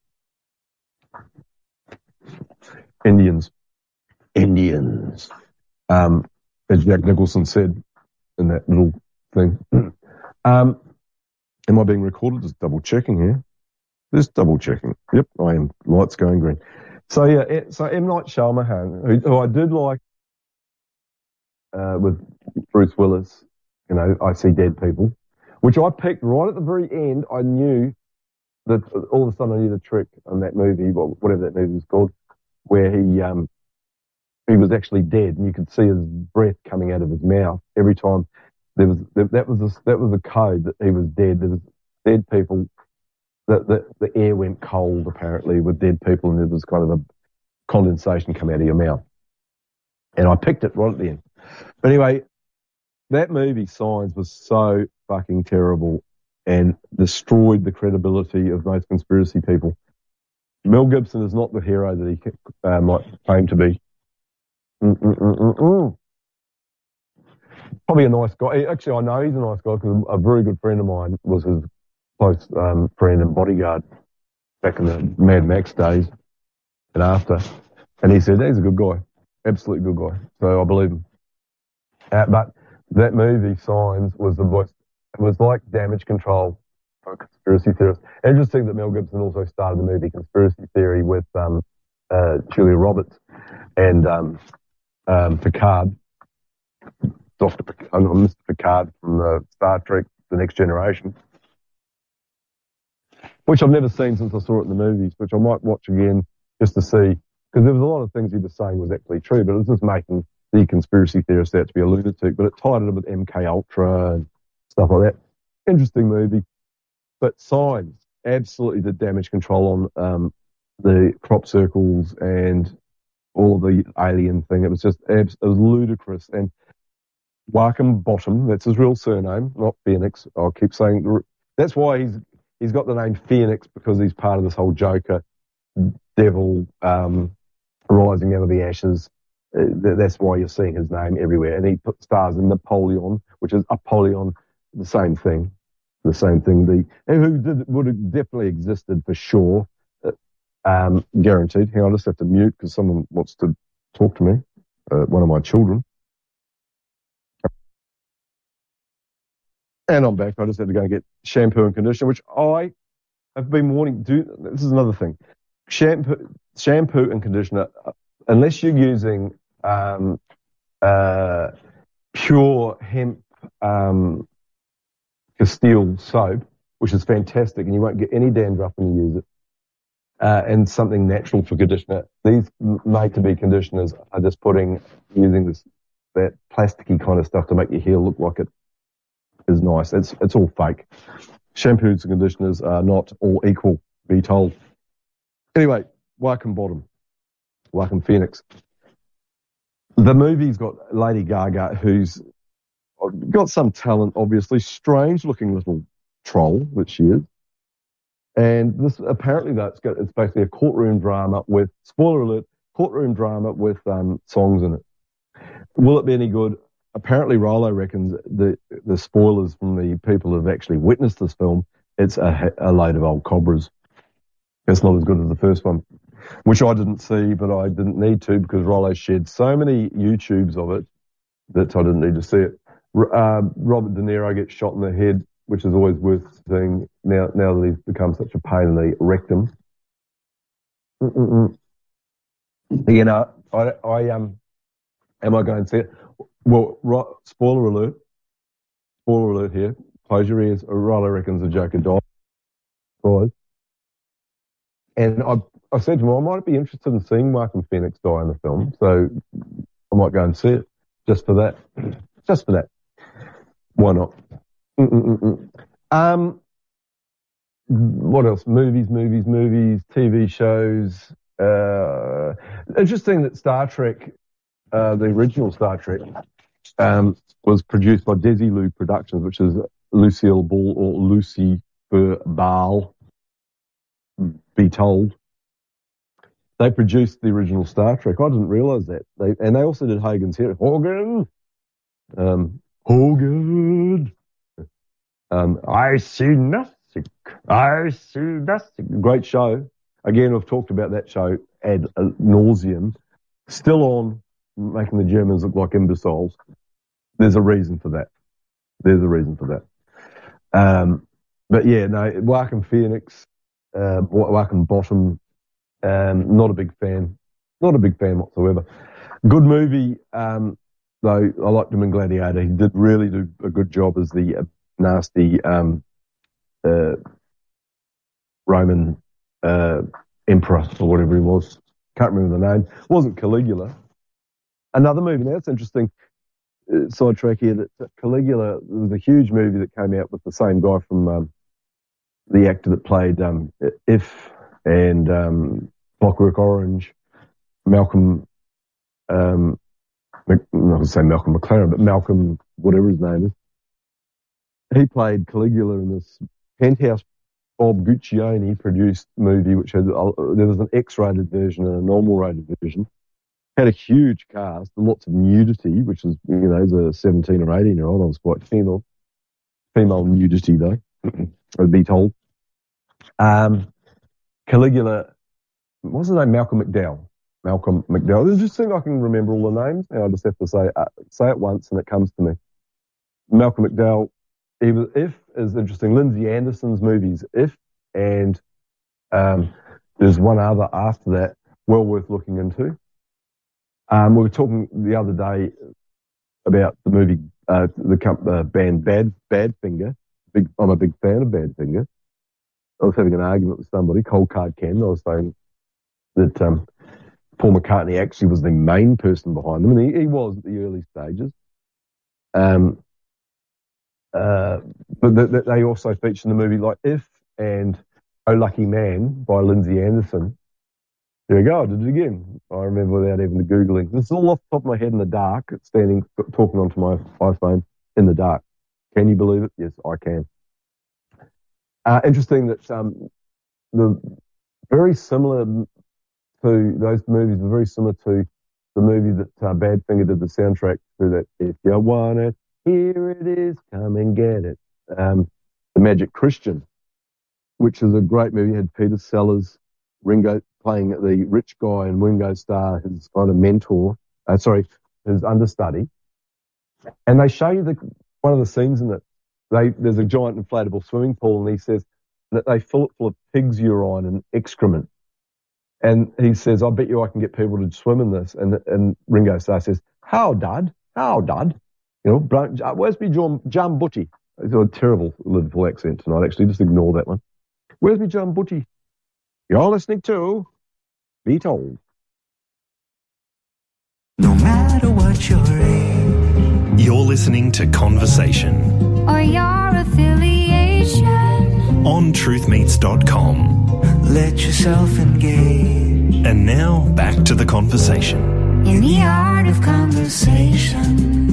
Indians. Indians. Um, as Jack Nicholson said in that little thing. um, am I being recorded? Just double checking here. Just double checking. Yep, I am. Lights going green. So yeah, so M. Night Shyamalan, who, who I did like uh, with Bruce Willis, you know, I See Dead People, which I picked right at the very end. I knew that all of a sudden I knew the trick on that movie, whatever that movie was called, where he um he was actually dead, and you could see his breath coming out of his mouth every time. There was that was a, that was a code that he was dead. There was dead people. The, the the air went cold apparently with dead people, and there was kind of a condensation come out of your mouth. And I picked it right at the end. But anyway, that movie Signs was so fucking terrible and destroyed the credibility of most conspiracy people. Mel Gibson is not the hero that he uh, might claim to be. Mm-mm-mm-mm. Probably a nice guy. Actually, I know he's a nice guy because a very good friend of mine was his close um, friend and bodyguard back in the Mad Max days and after. And he said, he's a good guy. Absolutely good guy. So I believe him. Uh, but that movie, Signs, was the voice. It was like Damage Control for a conspiracy theorist. Interesting that Mel Gibson also started the movie Conspiracy Theory with um, uh, Julia Roberts and um, um, Picard, Doctor Picard, oh, Mister Picard from uh, Star Trek, The Next Generation, which I've never seen since I saw it in the movies, which I might watch again just to see, because there was a lot of things he was saying was actually true, but it was just making the conspiracy theorist out to be a lunatic, but it tied it in with M K Ultra and stuff like that. Interesting movie. But Signs absolutely did damage control on um, the crop circles and all of the alien thing. It was just, it was ludicrous. And Joachim Bottom, that's his real surname, not Phoenix. I'll keep saying, that's why he's he's got the name Phoenix, because he's part of this whole Joker devil um, rising out of the ashes. Uh, that's why you're seeing his name everywhere. And he put stars in Napoleon, which is Apollyon, the same thing. The same thing. The who did would have definitely existed for sure, uh, um, guaranteed. Hang on, I just have to mute because someone wants to talk to me. Uh, one of my children. And I'm back. I just had to go and get shampoo and conditioner, which I have been wanting to do. This is another thing. Shampoo, shampoo and conditioner, unless you're using um, uh, pure hemp um, Castile soap, which is fantastic, and you won't get any dandruff when you use it, uh, and something natural for conditioner. These made-to-be conditioners are just putting, using this that plasticky kind of stuff to make your hair look like it is nice. It's it's all fake. Shampoos and conditioners are not all equal, be told. Anyway, Joachim Bottom, Joaquin Phoenix. The movie's got Lady Gaga, who's got some talent, obviously. Strange-looking little troll that she is. And this apparently that's got, it's basically a courtroom drama with, spoiler alert, courtroom drama with um, songs in it. Will it be any good? Apparently, Rolo reckons the the spoilers from the people who have actually witnessed this film, it's a, a load of old cobras. It's not as good as the first one, which I didn't see, but I didn't need to because Rolo shared so many YouTubes of it that I didn't need to see it. Uh, Robert De Niro gets shot in the head which is always worth seeing now, now that he's become such a pain in the rectum. Mm-mm-mm. You know, I, I um, am I going to see it? Well, right, spoiler alert. Spoiler alert here. Close your ears. Riley reckons the Joker died. Right. And I, I said to him, I might be interested in seeing Joaquin Phoenix die in the film, so I might go and see it just for that. Just for that. Why not? Mm-mm-mm-mm. Um, what else? Movies, movies, movies, T V shows. Uh, interesting that Star Trek, uh, the original Star Trek, um, was produced by Desilu Productions, which is Lucille Ball or Lucy Ball, be told. They produced the original Star Trek. I didn't realise that. They, and they also did Hogan's Heroes. Hogan! Um, Hogan! Um, I see nothing. I see nothing. Great show. Again, I've talked about that show ad nauseum. Still on, making the Germans look like imbeciles. There's a reason for that. There's a reason for that. Um, but yeah, no, Joaquin Phoenix, uh, Joaquin Bottom, um, not a big fan. Not a big fan whatsoever. Good movie, um, though. I liked him in Gladiator. He did really do a good job as the uh, nasty um, uh, Roman uh, emperor or whatever he was. Can't remember the name. It wasn't Caligula. Another movie. Now, it's interesting. Uh, sidetrack here. That, that Caligula, there was a huge movie that came out with the same guy from um, the actor that played um, If and um, Clockwork Orange, Malcolm. Um, I'm not going to say Malcolm McLaren, but Malcolm, whatever his name is. He played Caligula in this Penthouse Bob Guccione produced movie, which had, uh, there was an X-rated version and a normal rated version. Had a huge cast and lots of nudity, which is, you know, as a seventeen or eighteen year old, I was quite keen on. Female nudity, though, I'd be told. Um, Caligula, what's his name? Malcolm McDowell. Malcolm McDowell. There's just think I can remember all the names, and I just have to say uh, say it once and it comes to me. Malcolm McDowell. He was, If is interesting. Lindsay Anderson's movies, If, and um, there's one other after that, well worth looking into. Um, we were talking the other day about the movie, uh, the uh, band Bad Badfinger. Big, I'm a big fan of Badfinger. I was having an argument with somebody, Cold Card Ken. I was saying that um, Paul McCartney actually was the main person behind them, and he, he was at the early stages. Um, uh, but the, the, they also feature in the movie like If and Oh Lucky Man by Lindsay Anderson. There you go, I did it again. I remember without even Googling. This is all off the top of my head in the dark, standing, talking onto my iPhone in the dark. Can you believe it? Yes, I can. Uh, interesting that um, the very similar to those movies, are very similar to the movie that uh, Badfinger did the soundtrack to. That If you want it, here it is, come and get it. Um, The Magic Christian, which is a great movie. It had Peter Sellers, Ringo playing the rich guy, and Ringo Starr, his kind of mentor, uh, sorry, his understudy. And they show you the one of the scenes in it. They, there's a giant inflatable swimming pool, and he says that they fill it full of pig's urine and excrement. And he says, I bet you I can get people to swim in this. And and Ringo Starr says, how, Dad? How, Dad? You know, where's me John, John Butty? It's a terrible Liverpool accent tonight, actually. Just ignore that one. Where's me John Butty? You're listening to Be Told. No matter what your age, You're listening to Conversation or your affiliation. on truth meets dot com. let yourself engage And now back to the conversation. In the art of conversation.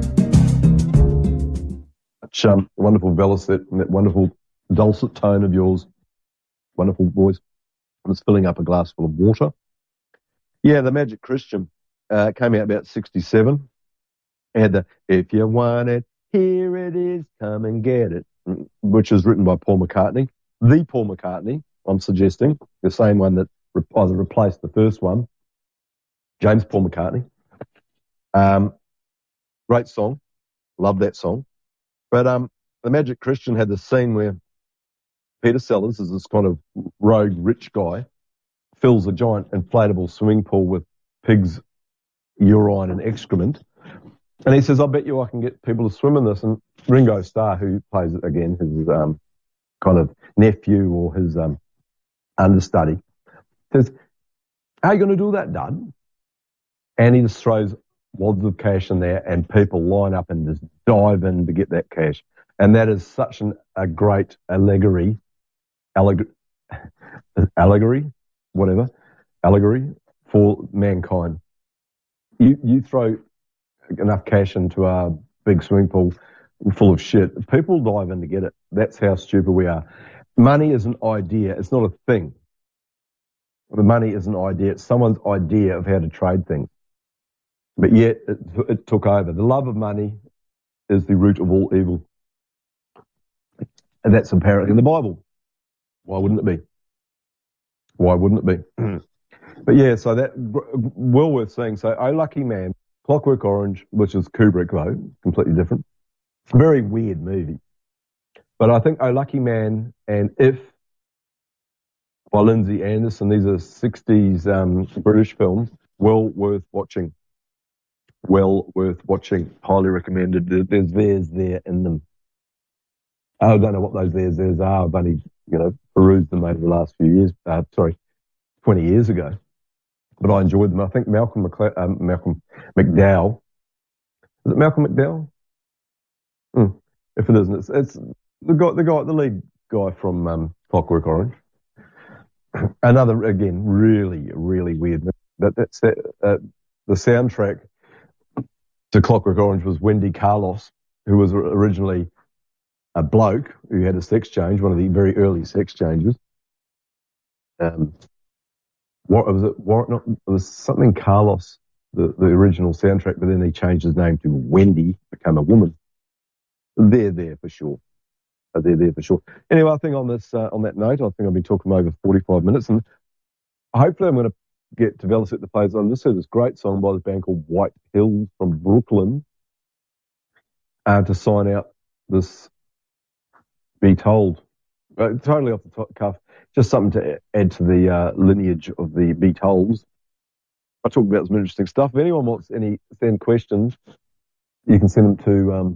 Such um, wonderful velocet and that wonderful dulcet tone of yours. Wonderful voice. I was filling up a glass full of water. Yeah, The Magic Christian uh, came out about sixty-seven. It had the, if you want it, here it is, come and get it, which is written by Paul McCartney. The Paul McCartney, I'm suggesting, the same one that re- either replaced the first one, James Paul McCartney. Um, great song. Love that song. But um, The Magic Christian had this scene where Peter Sellers is this kind of rogue rich guy, fills a giant inflatable swimming pool with pigs' urine and excrement. And he says, I bet you I can get people to swim in this. And Ringo Starr, who plays, again, his um, kind of nephew or his um, understudy, says, how are you going to do that, Dad? And he just throws wads of cash in there and people line up and just dive in to get that cash. And that is such an, a great allegory, allegory, allegory, whatever, allegory for mankind. You you throw enough cash into a big swimming pool full of shit, people dive in to get it. That's how stupid we are. Money is an idea. It's not a thing. The money is an idea. It's someone's idea of how to trade things. But yet it, it took over. The love of money is the root of all evil. And that's apparently in the Bible. Why wouldn't it be? Why wouldn't it be? But yeah, so that, well worth seeing. So, Oh Lucky Man, Clockwork Orange, which is Kubrick though, completely different. Very weird movie. But I think Oh Lucky Man and If by Lindsay Anderson, these are sixties um, British films, well worth watching. Well worth watching. Highly recommended. There's theirs there in them. I don't know what those theirs theirs are. I've only, you know, perused them over the last few years. Uh, sorry, twenty years ago. But I enjoyed them. I think Malcolm McLe- um, Malcolm McDowell. Is it Malcolm McDowell? Mm, if it isn't, it's, it's the guy, the guy, the lead guy from um, Clockwork Orange. Another, again, really, really weird. But that's that, uh, the soundtrack to Clockwork Orange was Wendy Carlos, who was originally a bloke who had a sex change, one of the very early sex changes. Um, what was it? What, not, it was something Carlos, the, the original soundtrack, but then he changed his name to Wendy, became a woman. They're there for sure. They're there for sure. Anyway, I think on this, uh, on that note, I think I've been talking over forty-five minutes, and hopefully I'm going to get to Velocet the Plays. I just heard this great song by this band called White Hills from Brooklyn uh, to sign out this Be Told. Uh, totally off the top cuff, just something to add to the uh, lineage of the Be Tolds. I talk about some interesting stuff. If anyone wants any send questions, you can send them to. Um,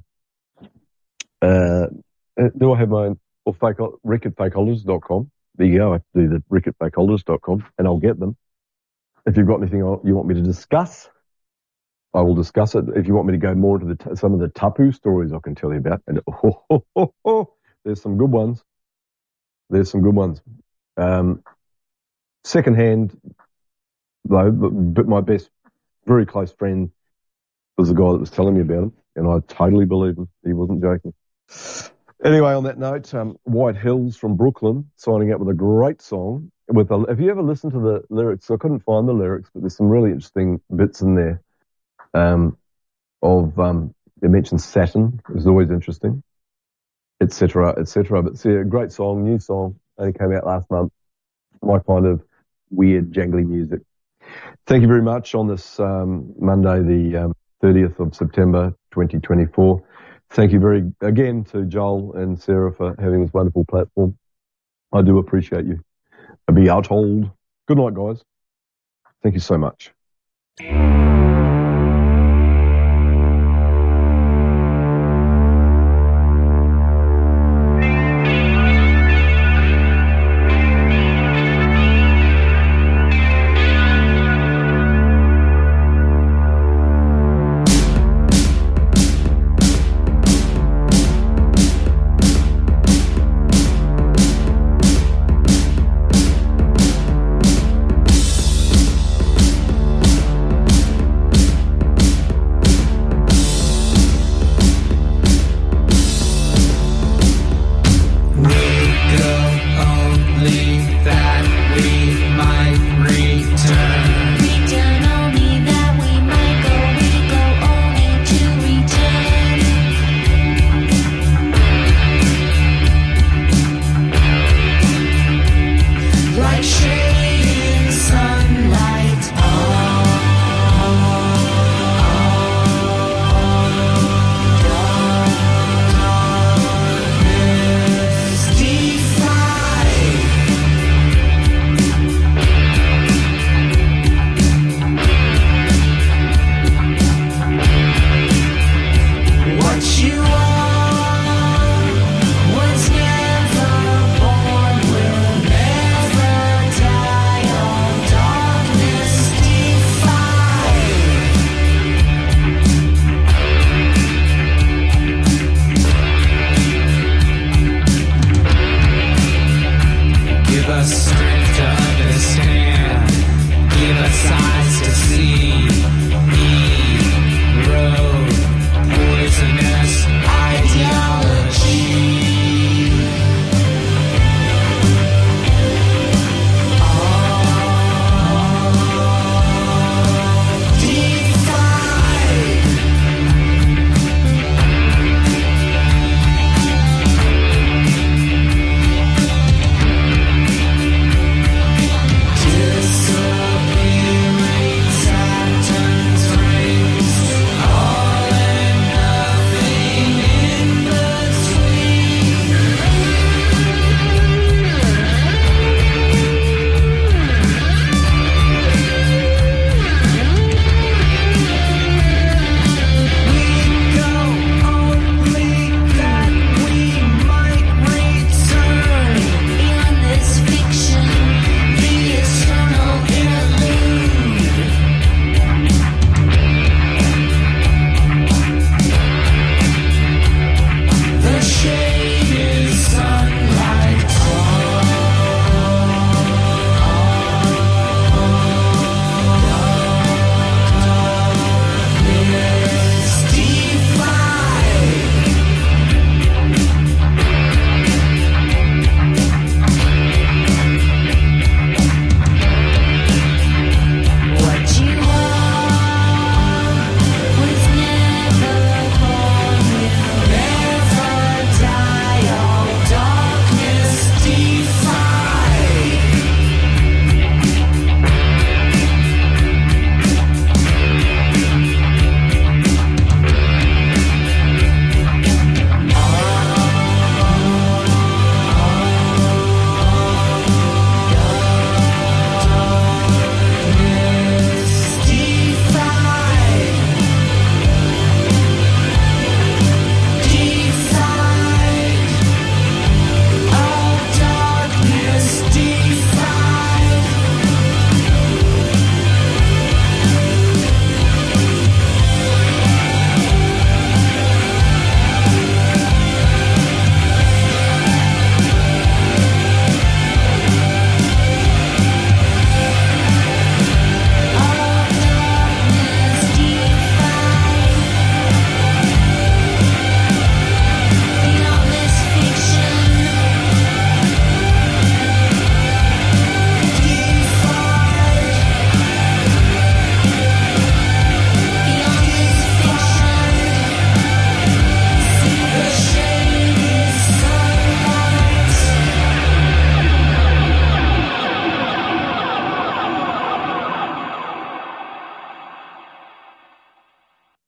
uh, do I have my own? Or fake rick at fakeholders dot com. There you go. I have to do the rick at fakeholders dot com, and I'll get them. If you've got anything you want me to discuss, I will discuss it. If you want me to go more into the t- some of the tapu stories, I can tell you about. And oh, oh, oh, oh, there's some good ones. There's some good ones. Um, secondhand, though, but, but my best, very close friend was the guy that was telling me about him, and I totally believe him. He wasn't joking. Anyway, on that note, um, White Hills from Brooklyn, signing out with a great song. With a, have you ever listened to the lyrics? I couldn't find the lyrics, but there's some really interesting bits in there. Um, of um, they mentioned Saturn, which is always interesting, et cetera, et cetera. But see, a great song, new song, only came out last month. My kind of weird, jangly music. Thank you very much on this um, Monday, the um, thirtieth of September, twenty twenty-four. Thank you very again to Joel and Sarah for having this wonderful platform. I do appreciate you. Be out old. Good night, guys. Thank you so much.